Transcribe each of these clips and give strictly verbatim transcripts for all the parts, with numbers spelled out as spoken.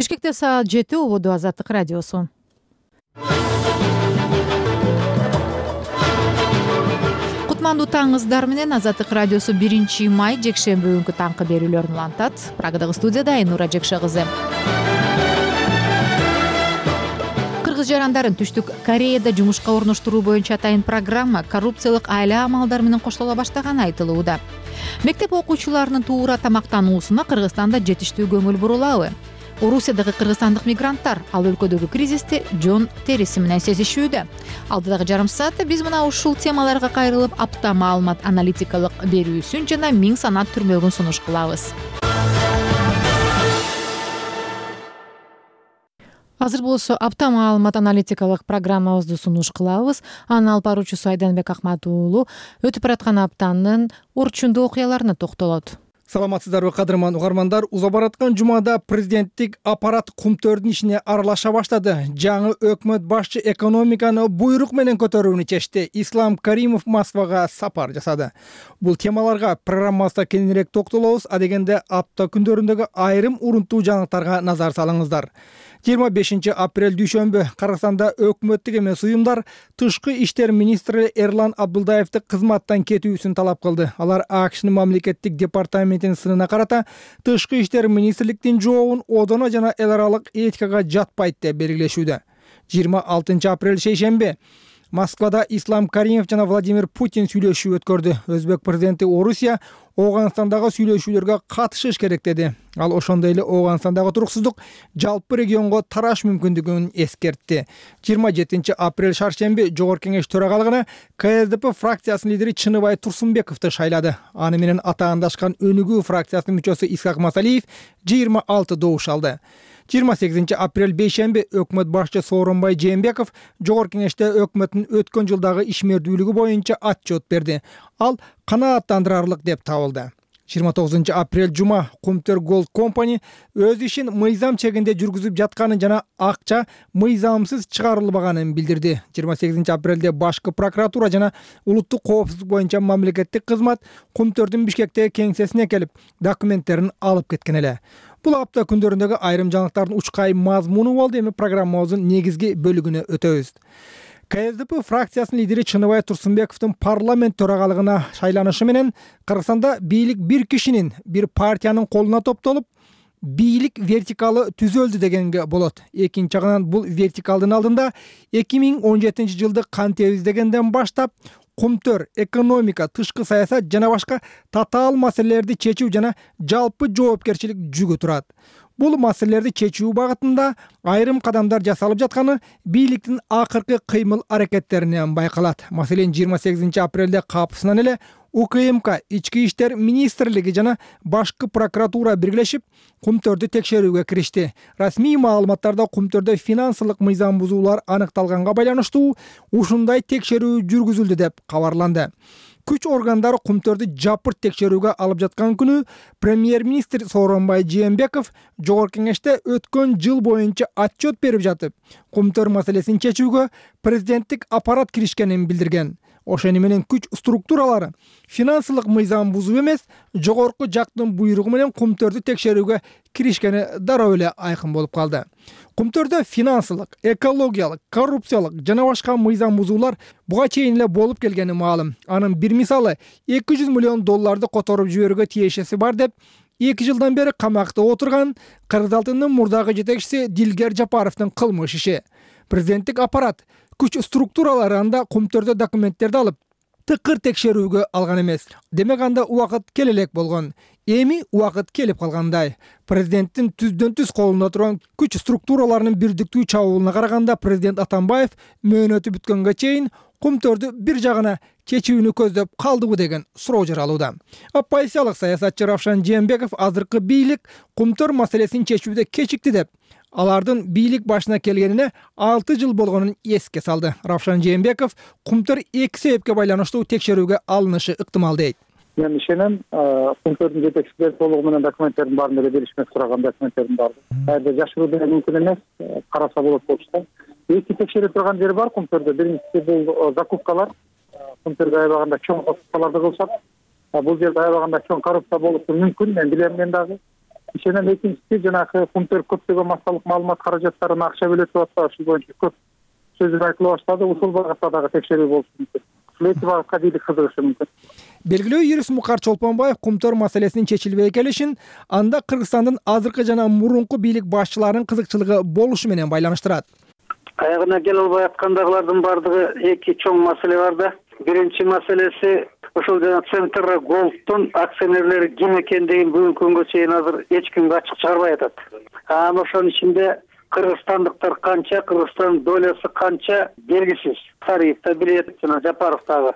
Бишкекте саат жети убуду Азаттык радиосу. Кутмандуу таңыңыздар менен Азаттык радиосу биринчи май жекшемби күнкү таңкы берүүлөрүн улантат. Прагадагы студияда Айнура Жекше кызы. Кыргыз жарандарын Түштүк Кореяда жумушка орноштуруу боюнча атайын программа коррупциялык айла амалдар менен коштола баштаганы айтылууда. Мектеп окуучуларынын туура тамактануусуна Кыргызстанда жетиштүү көңүл бурулабы? Орусиядагы кыргызстандык мигранттар ал өлкөдөгү кризисти жон териси менен сезишүүдө. Алдыдагы жарым саатта биз мына ушул темаларга кайрылып, апта маалымат аналитикалык берүүсүн жана миң санат түрмөгүн сунуш кылабыз. Азыр болсо апта маалымат аналитикалык программабызды сунуш кылабыз. Анын алып баруучусу Айданбек Акмат уулу өтүп бараткан аптанын орчундуу окуяларына токтолот. Саламатсыздарбы кадырман угармандар. Уза бараткан жумада президенттик аппарат кумтөрдүн ишине аралаша баштады. Жаңы өкмөт башчы экономиканы буйрук менен көтөрүүнү чечти. Ислам Каримов Москвага сапар жасады. Бул темаларга программабызда кененирээк токтолобуз. Адегенде апта күндөрүндөгү айрым урунтуу жаңылыктарга назар салыңыздар. жыйырма бешинчи апрель дүйшөмбү Кыргызстанда өкмөттүк эмес уюмдар тышкы иштер министри Эрлан Абдулдаевди кызматтан кетүүсүн талап кылды. Алар АКШнын мамлекеттик департаментинин сынына карата тышкы иштер министрликтин жообун одоно жана эл аралык этикага жатпайт деп белгилешүүдө. жыйырма алтынчы апрель шейшемби Москвада Ислам Каримов жана Владимир Путин сүйлөшүү өткөрдү. Өзбек президенти Орусия Оганстандагы сүйлөшүүлөргө катышыш керек деди. Ал ошондой эле Оганстандагы туруксуздук жалпы регионго тараш мүмкүндүгүн эскертти. жыйырма жетинчи апрель шаршемби Жогорку кеңеш төрагалыгына КСДП фракциясынын лидери Чыныбай Турсунбековду шайлады. Аны менен атаандашкан Өнүгүү фракциясынын мүчөсү Исхак Масалиев жыйырма алты добуш алды. жыйырма сегизинчи апрель бейшемби өкмөт башчы Сооронбай Жээнбеков Жогорку кеңеште өкмөттүн өткөн жылдагы ишмердүүлүгү боюнча отчет берди. Ал канааттандырарлык деп табылды. жыйырма тогузунчу апрель жума Кумтөр Gold Company өз ишин мыйзам чегинде жүргүзүп жатканын жана акча мыйзамсыз чыгарылбаганын билдирди. жыйырма сегизинчи апрелде башкы прокуратура жана улуттук коопсуздук боюнча мамлекеттик кызмат Кумтөрдүн Бишкектеги кеңсесине келип документтерин алып кеткен эле. Бул апта күндөрүндөгү айрым жаңылыктардын учкай мазмуну болду. Эми программабыздын негизги бөлүгүнө өтөбүз. КСДП фракциясынын лидери Чыныбай Турсунбековдун парламент төрагалыгына шайланышы менен Кыргызстанда бийлик бир кишинин, бир партиянын колуна топтолуп, бийлик вертикалы түзөлдү дегенге болот. Экинчи жагынан бул вертикалдын алдында эки миң он жетинчи жылды кантебиз дегенден баштап Кумтөр, экономика, тышкы саясат жана башка татаал маселелерди чечүү жана жалпы жоопкерчилик жүгү турат. Бул маселелерди чечүү багытында айрым кадамдар жасалып жатканы бийликтин акыркы кыймыл аракеттеринен байкалат. Маселен, жыйырма сегизинчи апрелде капысынан эле УКМК, Ички иштер министрлиги жана башкы прокуратура биргелешип Кумтөрдү текшерүүгө киришти. Расмий маалыматтарда Кумтөрдө финансылык мыйзам бузуулар аныкталганга байланыштуу ушундай текшерүү жүргүзүлдү деп кабарланды. Күч органдары Кумтөрдү жапырт текшерүүгө алып жаткан күнү премьер-министр Сооронбай Жээнбеков Жогорку кеңеште өткөн жыл боюнча отчет берип жатып, Кумтөр маселесин чечүүгө президенттик аппарат киришкенин билдирген. Ошону менен күч структуралары финансылык мыйзам бузуу эмес, жогорку жактын буйругу менен Кумтөрдү текшерүүгө киришкени дароо эле айкын болуп калды. Кумтөрдө финансылык, экологиялык, коррупциялык жана башка мыйзам бузуулар буга чейин эле болуп келгени маалым. Анын бир мисалы эки жүз миллион долларды которуп жиберүүгө тиешеси бар деп эки жылдан бери камакта отурган Кыргыз алтынынын мурдагы жетекчиси Дилгер Жапаровдун кылмыш иши. Президенттик аппарат күч структуралары анда Кумтөрдө документтерди алып, тыкыр текшерүүгө алган эмес. Демек анда убакыт келе элек болгон. Эми убакыт келип калгандай. Президенттин түздөн түз колунда турган күч структураларынын бирдиктүү чабуулуна караганда президент Атамбаев мөөнөтү бүткөнгө чейин Кумтөрдү бир жагына чечүүнү көздөп калдыбы деген суроо жаралууда. Оппозициялык саясатчы Равшан Жээнбеков азыркы бийлик Кумтөр маселесин чечүүдө кечикти деп, алардын бийлик башына келгенине алты жыл болгонун эске салды. Равшан Жээнбеков Кумтөр эки себепке байланыштуу текшерүүгө алынышы ыктымал дейт. Мен ишенем, Кумтөрдүн жетекчилери толугу менен документтердин баарын эле беришмек сураган документтердин баары. Кайда жашыруу деле мүмкүн эмес, караса болот болчу. Эки текшере турган жери бар Кумтөрдө. Биринчиси бул закупкалар. Кумтөргө аябаганда чоң закупкаларды кылышат. Бул жерде аябаганда чоң коррупция болушу мүмкүн, мен билем мен дагы. ишенем. Экинчиси жанагы Кумтөр көптөгөн массалык маалымат каражаттарына акча бөлөтүп атпак, ушул боюнча көп сөздөр айтылып баштады. Ушул багытта дагы текшерүү болушу мүмкүн. Ушул эки багытка бийлик кызыгышы мүмкүн. Белгилүү юрист Мукар Чолпонбаев Кумтөр маселесинин чечилбей келишин анда Кыргызстандын азыркы жана мурунку бийлик башчыларынын кызыкчылыгы болушу менен байланыштырат. Аягына келе албай аткандагылардын бардыгы эки чоң маселе бар да. Биринчи маселеси ошол жана Центр Голдтун акционерлери ким экендигин бүгүнкү күнгө чейин азыр эч кимге ачык чыгарбай атат. Анан ошонун ичинде кыргызстандыктар канча, Кыргызстандын долясы канча белгисиз. Сариев да билет, жана Жапаров дагы.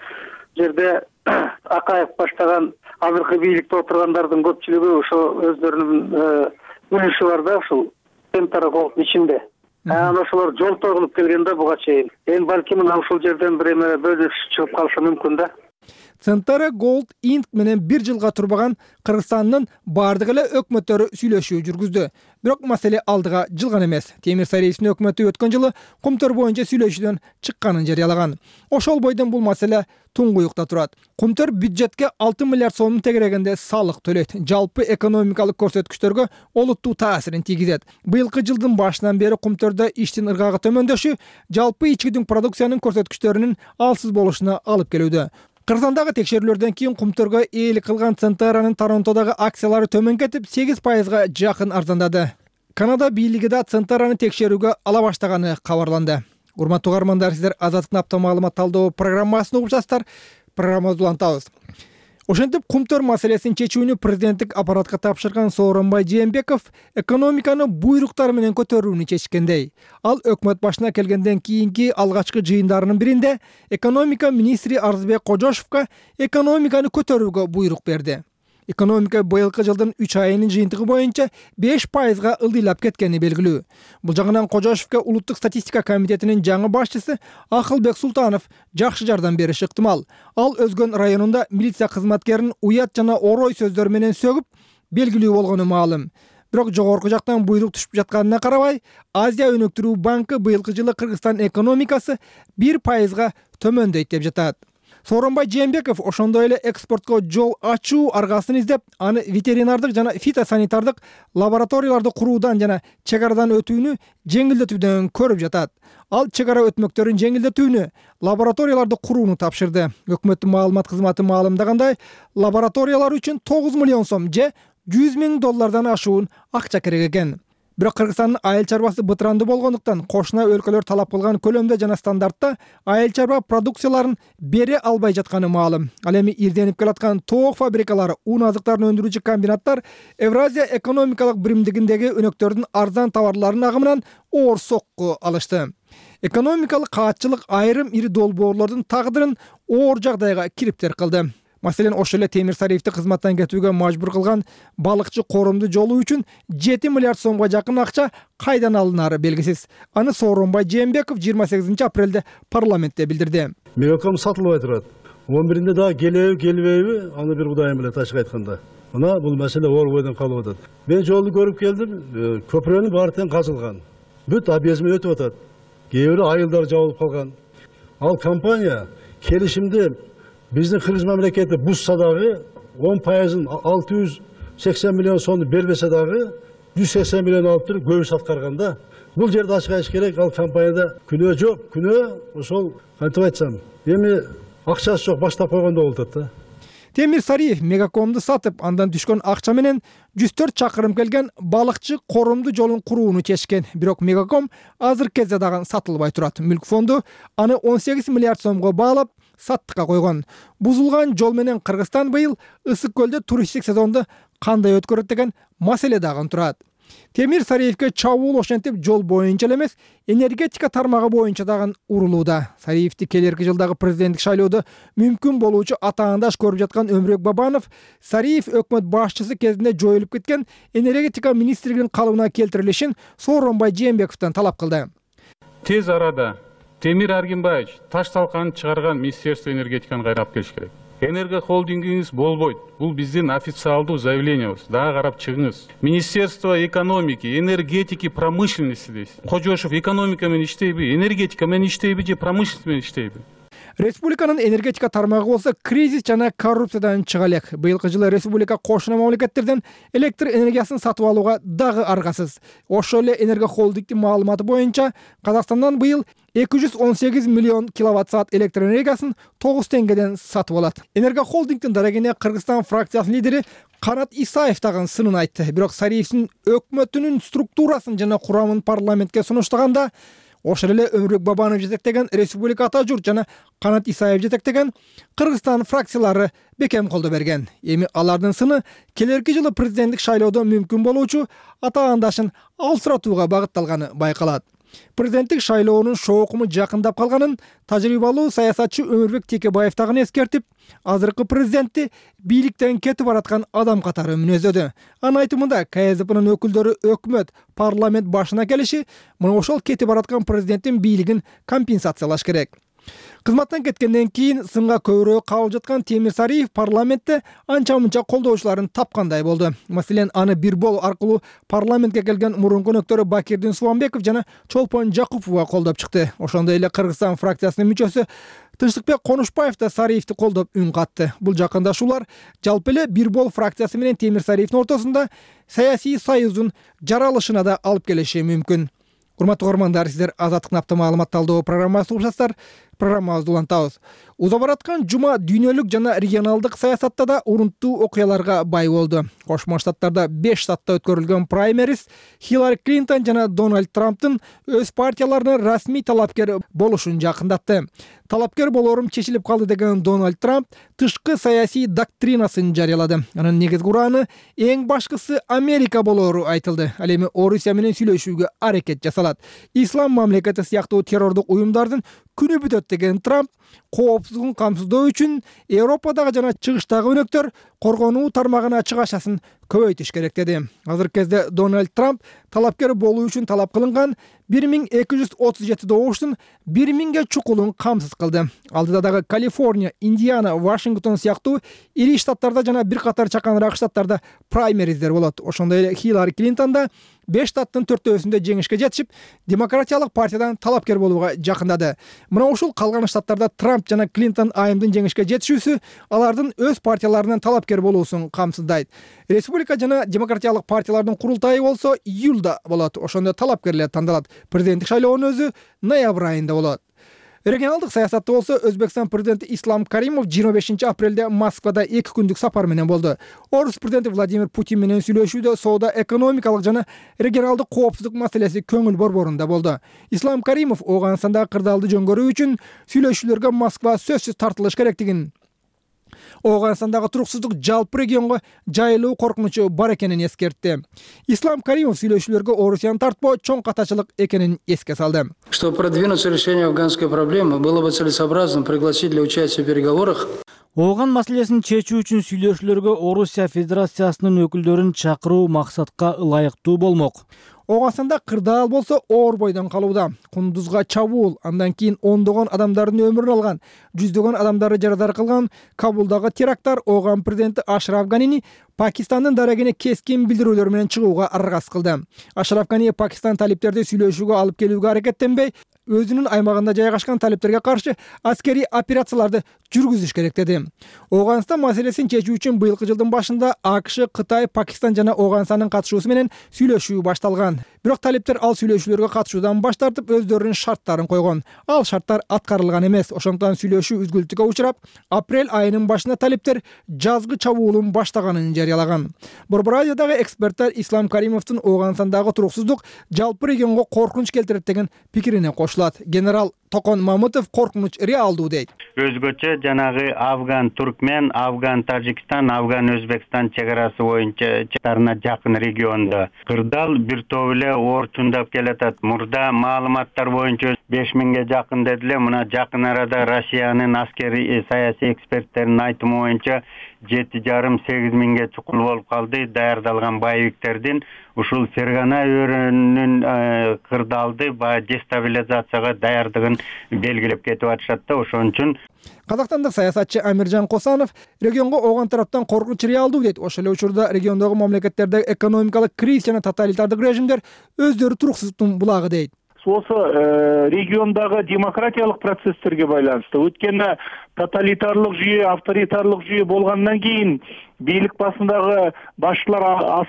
Жерде Акаев баштаган азыркы бийликте отургандардын көпчүлүгү ошо өздөрүнүн үлүшү бар да ушул Центр Голдтун ичинде. Анан ошолор жолтоо кылып келген да буга чейин. Эми балким мына ушул жерден бир эме бөлүш чыгып калышы мүмкүн да. Центр Голд Инк менен бир жылга турбаган Кыргызстандын бардык эле өкмөттөрү сүйлөшүү жүргүздү. Бирок маселе алдыга жылган эмес. Темир Сариевдин өкмөтү өткөн жылы Кумтөр боюнча сүйлөшүүдөн чыкканын жарыялаган. Ошол бойдон бул маселе туңгуюкта турат. Кумтөр бюджетке алты миллиард сомдун тегерегинде салык төлөйт. Жалпы экономикалык көрсөткүчтөргө олуттуу таасирин тийгизет. Быйылкы жылдын башынан бери Кумтөрдө иштин ыргагы төмөндөшү жалпы ички дүң продукциянын көрсөткүчтөрүнүн алсыз болушуна алып келүүдө. Кыргызстандагы текшерүүлөрдөн кийин Кумтөргө ээлик кылган Центранын Торонтодогу акциялары төмөн кетип, сегиз пайызга жакын арзандады. Канада бийлиги да Центраны текшерүүгө ала баштаганы кабарланды. Урматтуу угармандар, сиздер Азаттык апта маалымат талдоо программасын угуп жатасыздар. Программабызды улантабыз. Ошентип Кумтөр маселесин чечүүнү президенттик аппаратка тапшырган Сооронбай Жээнбеков экономиканы буйруктар менен көтөрүүнү чечкендей. Ал өкмөт башына келгенден кийинки алгачкы жыйындарынын биринде экономика министри Арзыбек Кожошовго экономиканы көтөрүүгө буйрук берди. Экономика быйылкы жылдын үч айынын жыйынтыгы боюнча беш пайызга ылдыйлап кеткени белгилүү. Бул жагынан Кожошовго улуттук статистика комитетинин жаңы башчысы Акылбек Султанов жакшы жардам бериши ыктымал. Ал Өзгөн районунда милиция кызматкерин уят жана орой сөздөр менен сөгүп белгилүү болгону маалым. Бирок жогорку жактан буйрук түшүп жатканына карабай, Азия өнүктүрүү банкы быйылкы жылы Кыргызстан экономикасы бир пайызга төмөндөйт деп жатат. Сооронбай Жээнбеков ошондой эле экспортко жол ачуу аргасын издеп, аны ветеринардык жана фитосанитардык лабораторияларды куруудан жана чек арадан өтүүнү жеңилдетүүдөн көрүп жатат. Ал чек ара өтмөктөрүн жеңилдетүүнү, лабораторияларды курууну тапшырды. Өкмөттүн маалымат кызматы маалымдагандай, лабораториялар үчүн тогуз миллион сом же жүз миң доллардан ашуун акча керек экен. Бирок Кыргызстандын айыл чарбасы бытыранды болгондуктан кошуна өлкөлөр талап кылган көлөмдө жана стандартта айыл чарба продукцияларын бере албай жатканы маалым. Ал эми ирденип келаткан тоок фабрикалары, ун азыктарын өндүрүүчү комбинаттар Евразия экономикалык биримдигиндеги өнөктөрдүн арзан товарларынын агымынан оор сокку алышты. Экономикалык каатчылык айрым ири долбоорлордун тагдырын оор жагдайга кириптер кылды. Маселен, ошол эле Темир Сариевди кызматтан кетүүгө мажбур кылган балыкчы коромду жолу үчүн жети миллиард сомго жакын акча кайдан алынары белгисиз. Аны Сооронбай Жээнбеков жыйырма сегизинчи апрелде парламентте билдирди. Мегаком сатылбай турат. он биринде дагы келеби, келбейби, аны бир Кудайым билет ачык айтканда. Мына бул маселе оор бойдон калып атат. Мен жолду көрүп келдим, көпүрөнүн баары тең казылган. Бүт объездме өтүп атат. Кээ бири айылдар жабылып калган. Ал компания келишимди биздин Кыргыз мамлекети бузса дагы он пайызын алты жүз сексен миллион сомду бербесе дагы жүз сексен миллион алып туруп көбүс аткарганда, бул жерде ачык айтыш керек, ал компанияда күнөө жок. Күнөө ошол кантип айтсам, эми акчасы жок, баштап койгондо болуп атат да. Темир Сариев Мегакомду сатып, андан түшкөн акча менен жүз төрт чакырым келген балыкчы коромду жолун курууну чечкен. Бирок Мегаком азыркы кезде дагы сатылбай турат. Мүлк фонду аны он сегиз миллиард сомго баалап саттыкка койгон. Бузулган жол менен Кыргызстан быйыл Ысык көлдө туристтик сезонду кандай өткөрөт деген маселе дагы турат. Темир Сариевге чабуул ошентип жол боюнча эле эмес, энергетика тармагы боюнча дагы урулууда. Сариевди келерки жылдагы президенттик шайлоодо мүмкүн болуучу атаандаш көрүп жаткан Өмүрөк Бабанов Сариев өкмөт башчысы кезинде жоюлуп кеткен энергетика министрлигинин калыбына келтирилишин Сооронбай Жээнбековдон талап кылды. Тез арада Темир Аргимбаевич таш талканын чыгарган Министерство энергетиканы кайра алып келиш керек. Энерго холдингиңиз болбойт. Бул биздин официалдуу заявлениябыз. Дагы карап чыгыңыз. Министерство экономики, энергетики, промышленности дейсиз. Кожошов экономика менен иштейби, энергетика менен иштейби же промышленность менен иштейби? Республиканын энергетика тармагы болсо кризис жана коррупциядан чыга элек. Быйылкы жылы республика кошуна мамлекеттерден электр энергиясын сатып алууга дагы аргасыз. Ошол эле Энерго холдингдин маалыматы боюнча Казакстандан быйыл эки жүз он сегиз миллион киловатт саат электр энергиясын тогуз теңгеден сатып алат. Энерго холдингдин дарегине Кыргызстан фракциясынын лидери Канат Исаев дагы сынын айтты. Бирок Сариевдин өкмөтүнүн структурасын жана курамын парламентке сунуштаганда ошол эле Өмүрбек Бабанов жетектеген Республика Ата журт жана Канат Исаев жетектеген Кыргызстан фракциялары бекем колдоо берген. Эми алардын сыны келерки жылы президенттик шайлоодо мүмкүн болуучу атаандашын алсыратууга багытталганы байкалат. Президенттик шайлоонун шоокуму жакындап калганын тажрыйбалуу саясатчы Өмүрбек Текебаев дагы эскертип, азыркы президентти бийликтен кетип бараткан адам катары мүнөздөдү. Анын айтымында КСДПнын өкүлдөрү өкмөт, парламент башына келиши мына ошол кетип бараткан президенттин бийлигин компенсациялаш керек. Кызматтан кеткенден кийин сынга көбүрөөк кабыл жаткан Темир Сариев парламентте анча-мынча колдоочуларын тапкандай болду. Маселен, аны бир бол аркылуу парламентке келген мурунку өнөктөрү Бакирдин Субанбеков жана Чолпон Жакупова колдоп чыкты. Ошондой эле Кыргызстан фракциясынын мүчөсү Тынчтыкбек Конушбаев да Сариевди колдоп үн катты. Бул жакындашуулар жалпы эле бир бол фракциясы менен Темир Сариевдин ортосунда саясий союздун жаралышына да алып келиши мүмкүн. Урматтуу көрөрмандар, сиздер Азаттык напты маалымат талдоо программасы угушасыздар. Программабызды улантабыз. Уза бараткан жума дүйнөлүк жана регионалдык саясатта да урунттуу окуяларга бай болду. Кошмо Штаттарда беш штатта өткөрүлгөн праймериз Хиллари Клинтон жана Дональд Трамптын өз партияларына расмий талапкер болушун жакындатты. Талапкер болорум чечилип калды деген Дональд Трамп тышкы саясий доктринасын жарыялады. Анын негизги ураны эң башкысы Америка болору айтылды. Ал эми Орусия менен сүйлөшүүгө аракет жасалат. Ислам мамлекети сыяктуу террордук уюмдардын күнү бүтөт деген Трамп коопсуздугун камсыздоо үчүн Европадагы жана чыгыштагы өнөктөр коргонуу тармагына чыгашасын көбөйтүш керек деди. Азыркы кезде Дональд Трамп талапкер болуу үчүн талап кылынган бир миң эки жүз отуз жети добуштун бир миңге чукулун камсыз кылды. Алдыда дагы Калифорния, Индиана, Вашингтон сыяктуу ири штаттарда жана бир катар чаканыраак штаттарда праймериздер болот. Ошондой эле Хиллари Клинтон да беш штаттын төртөөсүндө жеңишке жетишип, демократиялык партиядан талапкер болууга жакындады. Мына ушул калган штаттарда Трамп жана Клинтон айымдын жеңишке жетишүүсү алардын өз партияларынын талапкер болуусун камсыздайт. Республика жана демократиялык партиялардын курултайы болсо июлда болот. Ошондо талапкерлер тандалат. Президенттик шайлоонун өзү ноябрь айында болот. Регионалдык саясатта болсо Өзбекстан президенти Ислам Каримов жыйырма бешинчи апрелде Москвада эки күндүк сапар менен болду. Орус президенти Владимир Путин менен сүйлөшүүдө соода экономикалык жана регионалдык коопсуздук маселеси көңүл борборунда болду. Ислам Каримов Ооганстандагы кырдаалды жөнгөрүү үчүн сүйлөшүүлөргө Москва сөзсүз тартылыш керектигин, Ооганстандагы туруксуздук жалпы регионго жайылуу коркунучу бар экенин эскертти. Ислам Каримов сүйлөшүүлөргө Орусияны тартпоо чоң катачылык экенин эске салды. Чтобы продвинуться решение афганской проблемы, было бы целесообразно пригласить для участия в переговорах Ооган маселесин чечүү үчүн сүйлөшүүлөргө Орусия Федерациясынын өкүлдөрүн чакыруу максатка ылайыктуу болмок. Ооганстанда кырдаал болсо оор бойдон калууда. Кундузга чабуул, андан кийин ондогон адамдардын өмүрүн алган, жүздөгөн адамдарды жарадар кылган Кабулдагы теракттар Ооган президенти Ашраф Ганини Пакистандын дарегине кескин билдирүүлөр менен чыгууга аргасыз кылды. Ашраф Гани Пакистан талиптерди сүйлөшүүгө алып келүүгө аракеттенбей, өзүнүн аймагында жайгашкан талиптерге каршы аскерий операцияларды жүргүзүш керек деди. Ооганстан маселесин чечүү үчүн быйылкы жылдын башында АКШ, Кытай, Пакистан жана Ооганстандын катышуусу менен сүйлөшүү башталган. Бирок талиптер ал сүйлөшүүлөргө катышуудан баш тартып, өздөрүнүн шарттарын койгон. Ал шарттар аткарылган эмес. Ошондуктан сүйлөшүү үзгүлтүккө учурап, апрель айынын башында талиптер жазгы чабуулун баштаганын жарыялаган. Борбор Азиядагы эксперттер Ислам Каримовдун Ооганстандагы туруксуздук жалпы регионго коркунуч келтирет деген пикирине кошулат. Генерал Токон Мамытов коркунуч реалдуу дейт. Өзгөчө жанагы Афган Туркмен, Афган Тажикстан, Афган Өзбекстан чек арасы боюнча чатарына жакын региондо кырдаал бир топ эле орчундап келатат. Мурда маалыматтар боюнча беш миңге жакын дедиле. Мына жакын арада Россиянын аскери саясий эксперттеринин айтымы боюнча жети жарым сегиз миңге чукул болуп калды. Даярдалган боевиктердин ушул Фергана өрүнүн кырдаалды баягы дестабилизацияга даярдыгын белгилеп кетип атышат да. Ошон үчүн Казакстандык саясатчы Амиржан Косанов регионго Ооган тараптан коркунуч реалдуу дейт. Ошол эле учурда региондогу мамлекеттердеги экономикалык кризис жана тоталитардык режимдер өздөрү туруксуздуктун булагы дейт. осы региондагы демократиялык процесстерге байланыштуу. Өткөндө тоталитарлык жүйө, авторитарлык жүйө болгондон кийин, бийлик басындагы башчылар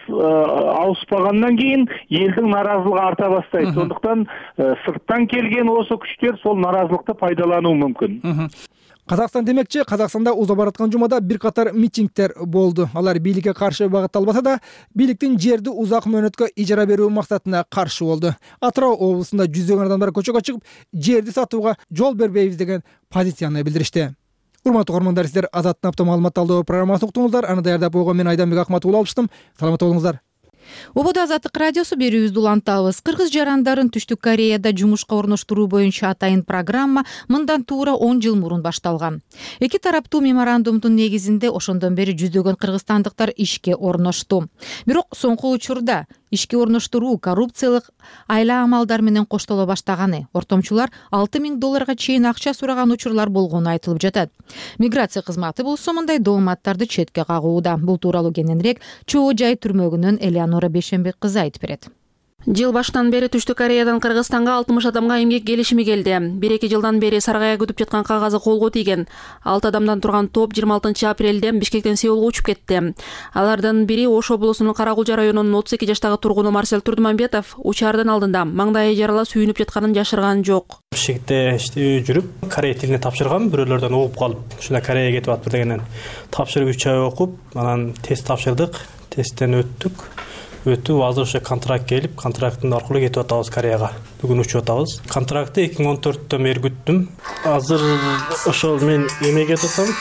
ауыспагандан кийин элдин наразылыгы арта баштайт. Сондуктан сырттан келген осы күчтөр сол наразылыкты пайдалануу мүмкүн. Казакстан демекчи, Казакстанда уза бараткан жумада бир катар митингдер болду. Алар бийликке каршы багытталбаса да, бийликтин жерди узак мөөнөткө ижара берүү максатына каршы болду. Атырау облусунда жүздөгөн адамдар көчөгө чыгып, жерди сатууга жол бербейбиз деген позицияны билдиришти. Урматтуу көрөрмандар, сиздер Азаттын апта маалымат талдоо программасын уктуңуздар. Аны даярдап койгон мен Айданбек Акматов алыштым. Саламатта болуңуздар. Ободо Азаттык радиосу берүүбүздү улантабыз. Кыргыз жарандарын Түштүк Кореяда жумушка орноштуруу боюнча атайын программа мындан туура он жыл мурун башталган. Эки тараптуу меморандумдун негизинде ошондон бери жүздөгөн кыргызстандыктар ишке орношту. Бирок соңку учурда ишке орноштуруу коррупциялык айла амалдар менен коштоло баштаганы, ортомчулар алты миң долларга чейин акча сураган учурлар болгону айтылып жатат. Миграция кызматы болсо мындай дооматтарды четке кагууда. Бул тууралуу кененирээк Чоо жай түрмөгүнөн Элеонора Бейшенбек кызы айтып берет. Жыл башынан бери Түштүк Кореядан Кыргызстанга алтымыш адамга эмгек келишими келди. бир-эки жылдан бери саргая күтүп жаткан кагазы колго тийген. алты адамдан турган топ жыйырма алтынчы апрелде Бишкектен Сеулга учуп кетти. Алардын бири Ош облусунун Карагулжа районунун отуз эки жаштагы тургуну Марсель Турдумамбетов учаардын алдында маңдайы жарала сүйүнүп жатканын жашырган жок. Бишкекте жүрүп, корей тилине тапшыргам, бирөөлөрдөн угуп калып, ушунда Кореяга кетип атып дегенен тапшырып үч ай окуп, анан тест тапшырдык, тесттен өттүк. Өтүп, азыр ошо контракт келип, контракттын аркылуу кетип атабыз Кореяга. Бүгүн учуп атабыз. Контрактты эки миң он төрттөн бери күттүм. Азыр ошол мен эмеге кетип атам.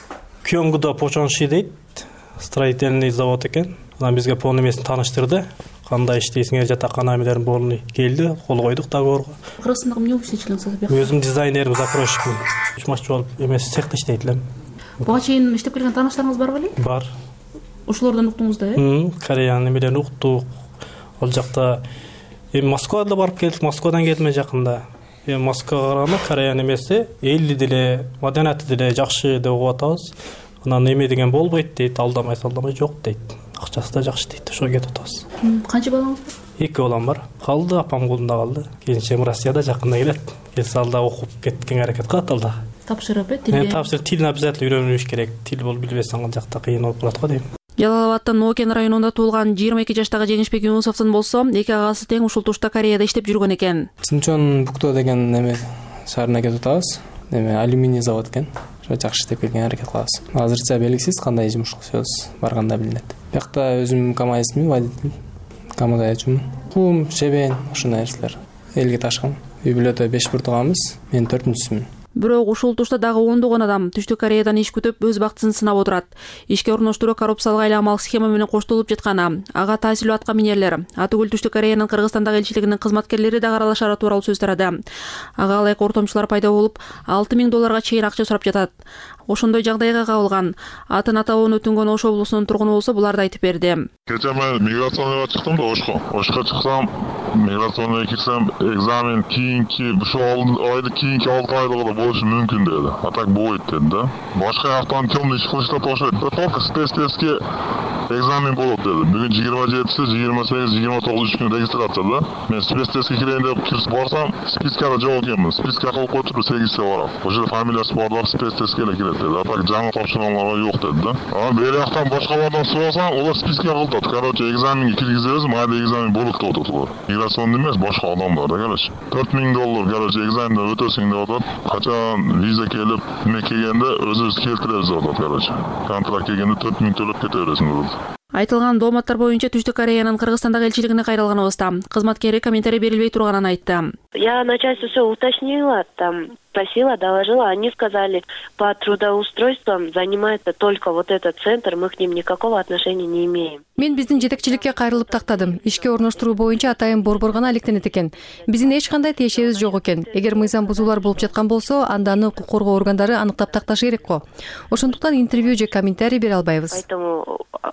Кёнгудо Почонши дейт, строительный завод экен. Анан бизге полный эмесин тааныштырды. Кандай иштейсиңер, жатакана эмелерин болуну келди, кол койдук договорго. Кыргызстанда эмне болуп иштечилиңиз? Өзүм дизайнерим, закройщикмин. Чумаччы болуп эмес цехте иштейт элем. Буга чейин иштеп келген тааныштарыңыз барбы эле? Бар. Ошолордон уктуңуз да, э? Кореянын эмелерин уктук. Ал жакта эми Москвада барып келдик, Москвадан келдим жакында. Эми Москвага караганда Кореянын эмеси элли деле, маданияты деле жакшы деп угуп атабыз. Анан эме деген болбойт дейт, алдамай салдамай жок дейт. Акчасы да жакшы дейт, ошого кетип атабыз. Канча балаңыз бар? Эки балам бар. Калды, апам колунда калды. Келинчегим Россияда жакында келет. Келсе алда окуп кеткенге аракет кылат алда. Тапшырып, э, тилге. Мен тапшырып, тилин обязательно үйрөнүш керек. Тил болуп билбесең ал жакта кыйын болуп калат го дейм. Жалал Абадтын Нокен районунда туулган жыйырма эки жаштагы Жеңишбек Юнусовдун болсо, эки агасы тең ушул тушта Кореяда иштеп жүргөн экен. Синчон Букто деген эме шаарына кетип атабыз. Эме алюминий завод экен. Ошо жакшы иштеп келгенге аракет кылабыз. Азырча белгисиз кандай жумуш кылышабыз, барганда билинет. Биякта өзүм КамАЗчымын, водитель. КамАЗчымын. Кум, шебен, ушундай нерселер. Элге ташкан. Үй бүлөдө беш бир тууганбыз, мен төртүнчүсүмүн. Бирок ушул тушта дагы ондогон адам Түштүк Кореядан иш күтүп өз бактысын сынап отурат. Ишке орноштуруу коррупциялык айламалык схема менен коштолуп жатканы, ага таасирдүү атка минерлер. Атүгүл Түштүк Кореянын Кыргызстандагы элчилигинин кызматкерлери да аралашары тууралуу сөз тарады. Ага ылайык ортомчулар пайда болуп, алты миң долларга чейин акча сурап жатат. Ошондой жагдайга кабылган атын атабын өтүнгөн Ош облусунун тургуну болсо буларды айтып берди. Кече мен миграционныйга чыктым да Ошко. Ошко чыксам, миграционныйга кирсем, экзамен кийинки ушул айды кийинки алты айлыгы болушу мүмкүн деди. А так болбойт деди да. Башка жактан темный иш кылыштап окшойт. Только спецтестке экзамен болот деди. Бүгүн жыйырма жетиси, жыйырма сегиз, жыйырма тогуз үч күн регистрация да. Мен спецтестке кирейин деп кирсип барсам, спискада жок экенмин. Списка кылып коюп сегизче барам. Ошо фамилиясы барлар спецтестке эле кирет деди. А так жаңы тапшырганларга жок деди да. Анан бери жактан башкалардан сурасаң, олар списке кылдырат. Короче, экзаменге киргизебиз, майда экзамен болот деп атат улар. Миграционный эмес, башка адамдар да, короче. төрт миң доллар, короче, экзаменден өтөсүң деп атат. Качан виза келип, эме келгенде өзүбүз келтиребиз деп атат, короче. Контракт келгенде төрт миң төлөп кете бересиң деп атат. Айтылган дооматтар боюнча Түштүк Кореянын Кыргызстандагы элчилигине кайрылганыбызда кызматкери комментарий берилбей турганын айтты. Я начальство все уточнила, там просила, доложила, они сказали, по трудоустройствам занимается только вот этот центр, мы к ним никакого отношения не имеем. Мен биздин жетекчиликке кайрылып тактадым. Ишке орноштуруу боюнча атайын борбор гана алектенет экен. Биздин эч кандай тиешебиз жок экен. Эгер мыйзам бузуулар болуп жаткан болсо, анда аны укук коргоо органдары аныктап такташы керек го. Ошондуктан интервью же комментарий бере албайбыз. Поэтому отказ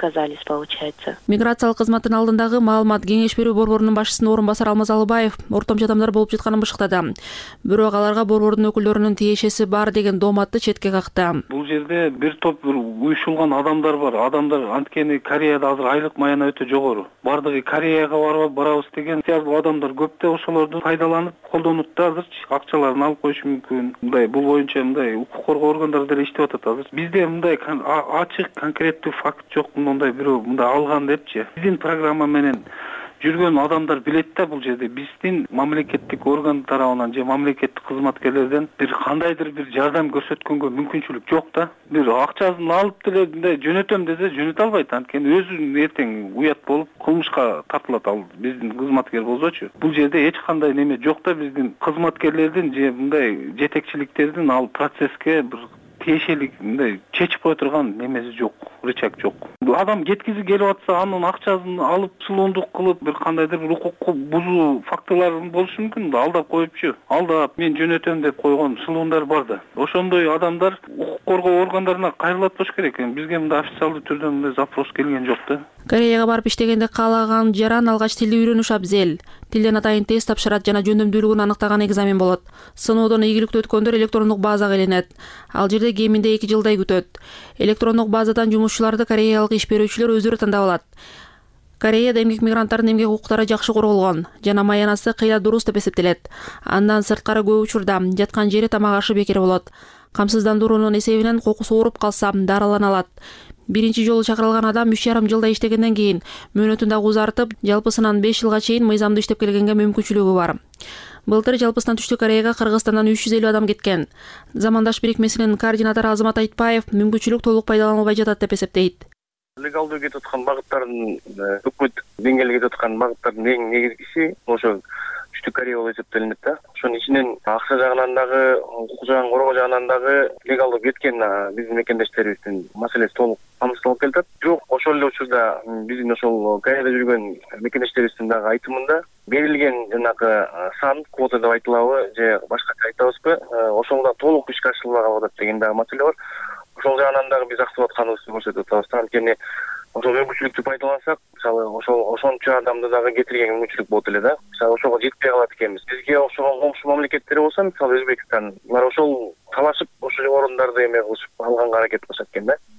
отказались, получается. Миграциялык кызматтын алдындагы маалымат кеңеш берүү борборунун башчысынын орун басары Алмаз Алыбаев ортомчу адамдар болуп жатканын бышыктады. Бирок аларга борбордун өкүлдөрүнүн тиешеси бар деген дооматты четке какты. Бул жерде бир топ бир уюшулган адамдар бар. Адамдар анткени Кореяда азыр айлык маяна өтө жогору. Бардыгы Кореяга барып барабыз деген сыяктуу адамдар көп да ошолорду пайдаланып колдонуп да азырчы акчаларын алып коюшу мүмкүн. Мындай бул боюнча мындай укук коргоо органдары деле иштеп атат азыр. Бизде мындай ачык конкреттүү факт жок, мындай бирөө мындай алган депчи. Биздин программа менен жүргөн адамдар билет да бул жерде биздин мамлекеттик орган тарабынан же мамлекеттик кызматкерлерден бир кандайдыр бир жардам көрсөткөнгө мүмкүнчүлүк жок да. Бир акчасын алып деле мындай жөнөтөм десе жөнөтө албайт. Анткени өзү эртең уят болуп кылмышка тартылат ал биздин кызматкер болсочу. Бул жерде эч кандай неме жок да, биздин кызматкерлердин же мындай жетекчиликтердин ал процесске бир тиешелик мындай чечип кое турган немеси жок, рычаг жок. Адам кеткизи келип атса, анын акчасын алып сулуундук кылып, бир кандайдыр бир укукку бузуу фактылары болушу мүмкүн да, алдап коюпчу. Алдап мен жөнөтөм деп койгон сулуундар бар да. Ошондой адамдар укук коргоо органдарына кайрылат болуш керек. Бизге мындай официалдуу түрдө мындай запрос келген жок да. Кореяга барып иштегенде каалаган жаран алгач тилди үйрөнүш абзел. Тилден атайын тест тапшырат жана жөндөмдүүлүгүн аныктаган экзамен болот. Сыноодон ийгиликтүү өткөндөр электрондук базага иленет. Ал жерде кеминде эки жылдай күтөт. Электрондук базадан жумушчуларды кореялык иш берүүчүлөр өздөрү тандап алат. Кореяда эмгек мигранттардын эмгек укуктары жакшы корголгон жана маянасы кыйла дурус деп эсептелет. Андан сырткары көп учурда жаткан жери тамак ашы бекер болот. Камсыздандыруунун эсебинен кокусу ооруп калса дарылана алат. Биринчи жолу чакырылган адам үч жарым жылда иштегенден кийин мөөнөтүн дагы узартып, жалпысынан беш жылга чейин мыйзамдуу иштеп келгенге мүмкүнчүлүгү бар. Былтыр жалпысынан Түштүк Кореяга Кыргызстандан үч жүз элүү адам кеткен. Замандаш бирикмесинин координатору Азамат Айтпаев мүмкүнчүлүк толук пайдаланылбай жатат деп эсептейт. Легалдуу кетип аткан багыттардын өкмөт деңгээлде кетип аткан багыттардын эң негизгиси ошо Түштүк Корея болуп эсептелинет да. Ошонун ичинен акча жагынан дагы, укук жагын коргоо жагынан дагы легалдуу кеткен биздин мекендештерибиздин маселеси толук камсыздалып келатат. Бирок ошол эле учурда биздин ошол Кореяда жүргөн мекендештерибиздин дагы айтымында берилген жанагы сан квота деп айтылабы же башкача айтабызбы, ошол да толук ишке ашырылбаган атат деген дагы маселе бар. Ошол жагынан дагы биз актып атканыбызды көрсөтүп атабыз. Анткени ошол мүмкүнчүлүктү пайдалансак, мисалы ошол ошончо адамды дагы кетирген мүмкүнчүлүк болот эле да. Мисалы ошого жетпей калат экенбиз. Бизге окшогон комшу мамлекеттер болсо, мисалы Өзбекстан, булар ошол талашып ошол орондорду эме кылышып алганга аракет кылышат экен да.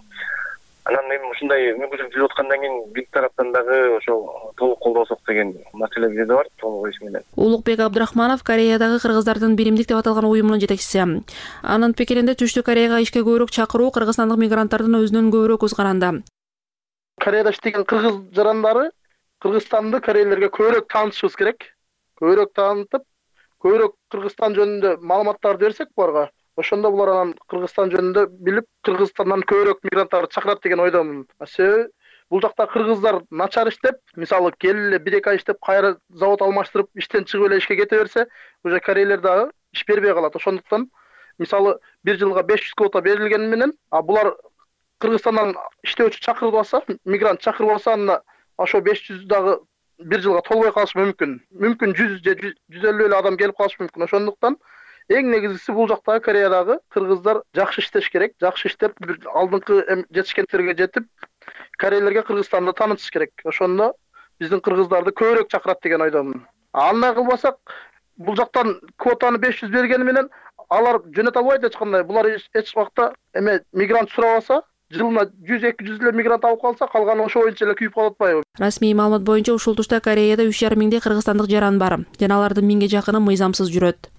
Анан эми ушундай мүмкүнчүлүк жүрүп аткандан кийин биз тараптан дагы ошол толук колдосок деген маселе бизде бар, толук иш менен. Улукбек Абдрахманов Кореядагы кыргыздардын биримдик деп аталган уюмунун жетекчиси. Анын пикиринде Түштүк Кореяга ишке көбүрөөк чакыруу кыргызстандык мигранттардын өзүнөн көбүрөөк көз каранды. Кореяда иштеген кыргыз жарандары Кыргызстанды корейлерге көбүрөөк таанытышыбыз керек. Көбүрөөк таанытып, көбүрөөк Кыргызстан жөнүндө маалыматтарды берсек буларга, ошондо булар анан Кыргызстан жөнүндө билип, Кыргызстандан көбүрөөк мигранттарды чакырат деген ойдомун. Себеби бул жакта кыргыздар начар иштеп, мисалы келип эле бир эки ай иштеп, кайра завод алмаштырып, иштен чыгып эле ишке кете берсе, уже корейлер дагы иш бербей калат. Ошондуктан мисалы бир жылга беш жүз квота берилгени менен, а булар Кыргызстандан иштөөчү чакырып алса, мигрант чакырып алса, анда ошо беш жүз дагы бир жылга толбой калышы мүмкүн. Мүмкүн жүз же жүз элүү эле адам келип калышы мүмкүн. Ошондуктан эң негизгиси бул жактагы Кореядагы кыргыздар жакшы иштеш керек. Жакшы иштеп, бир алдыңкы жетишкендерге жетип, корейлерге Кыргызстанды таанытыш керек. Ошондо биздин кыргыздарды көбүрөөк чакырат деген ойдомун. Андай кылбасак, бул жактан квотаны беш жүз бергени менен алар жөнөтө албайт эч кандай. Булар эч убакта эме мигрант сурап алса, жылына жүз эки жүз эле мигрант алып калса, калганы ошо боюнча эле күйүп калып атпайбы? Расмий маалымат боюнча ушул тушта Кореяда үч жарым миңдей кыргызстандык жаран бар. Жана алардын миңге жакыны мыйзамсыз жүрөт.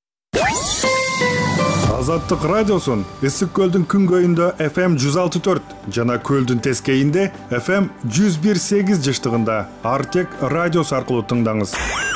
Азаттык радиосун Ысык көлдүн күнгөйүндө эф эм жүз алты төрт жана көлдүн тескейинде эф эм жүз бир сегиз жыштыгында Артек радиосу аркылуу тыңдаңыз.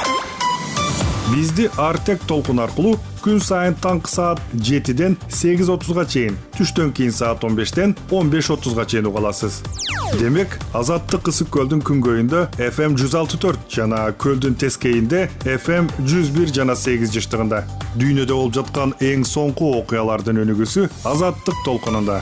Бизди Артек толкун аркылуу күн сайын таңкы саат жетиден сегиз отузга чейин, түштөн кийин саат он бештен он беш отузга чейин уга аласыз. Демек, Азаттык Ысык көлдүн күнгөйүндө эф эм жүз алты төрт жана көлдүн тескейинде эф эм жүз бир жана сегиз жыштыгында. Дүйнөдө болуп жаткан эң соңку окуялардын өнүгүүсү Азаттык толкунунда.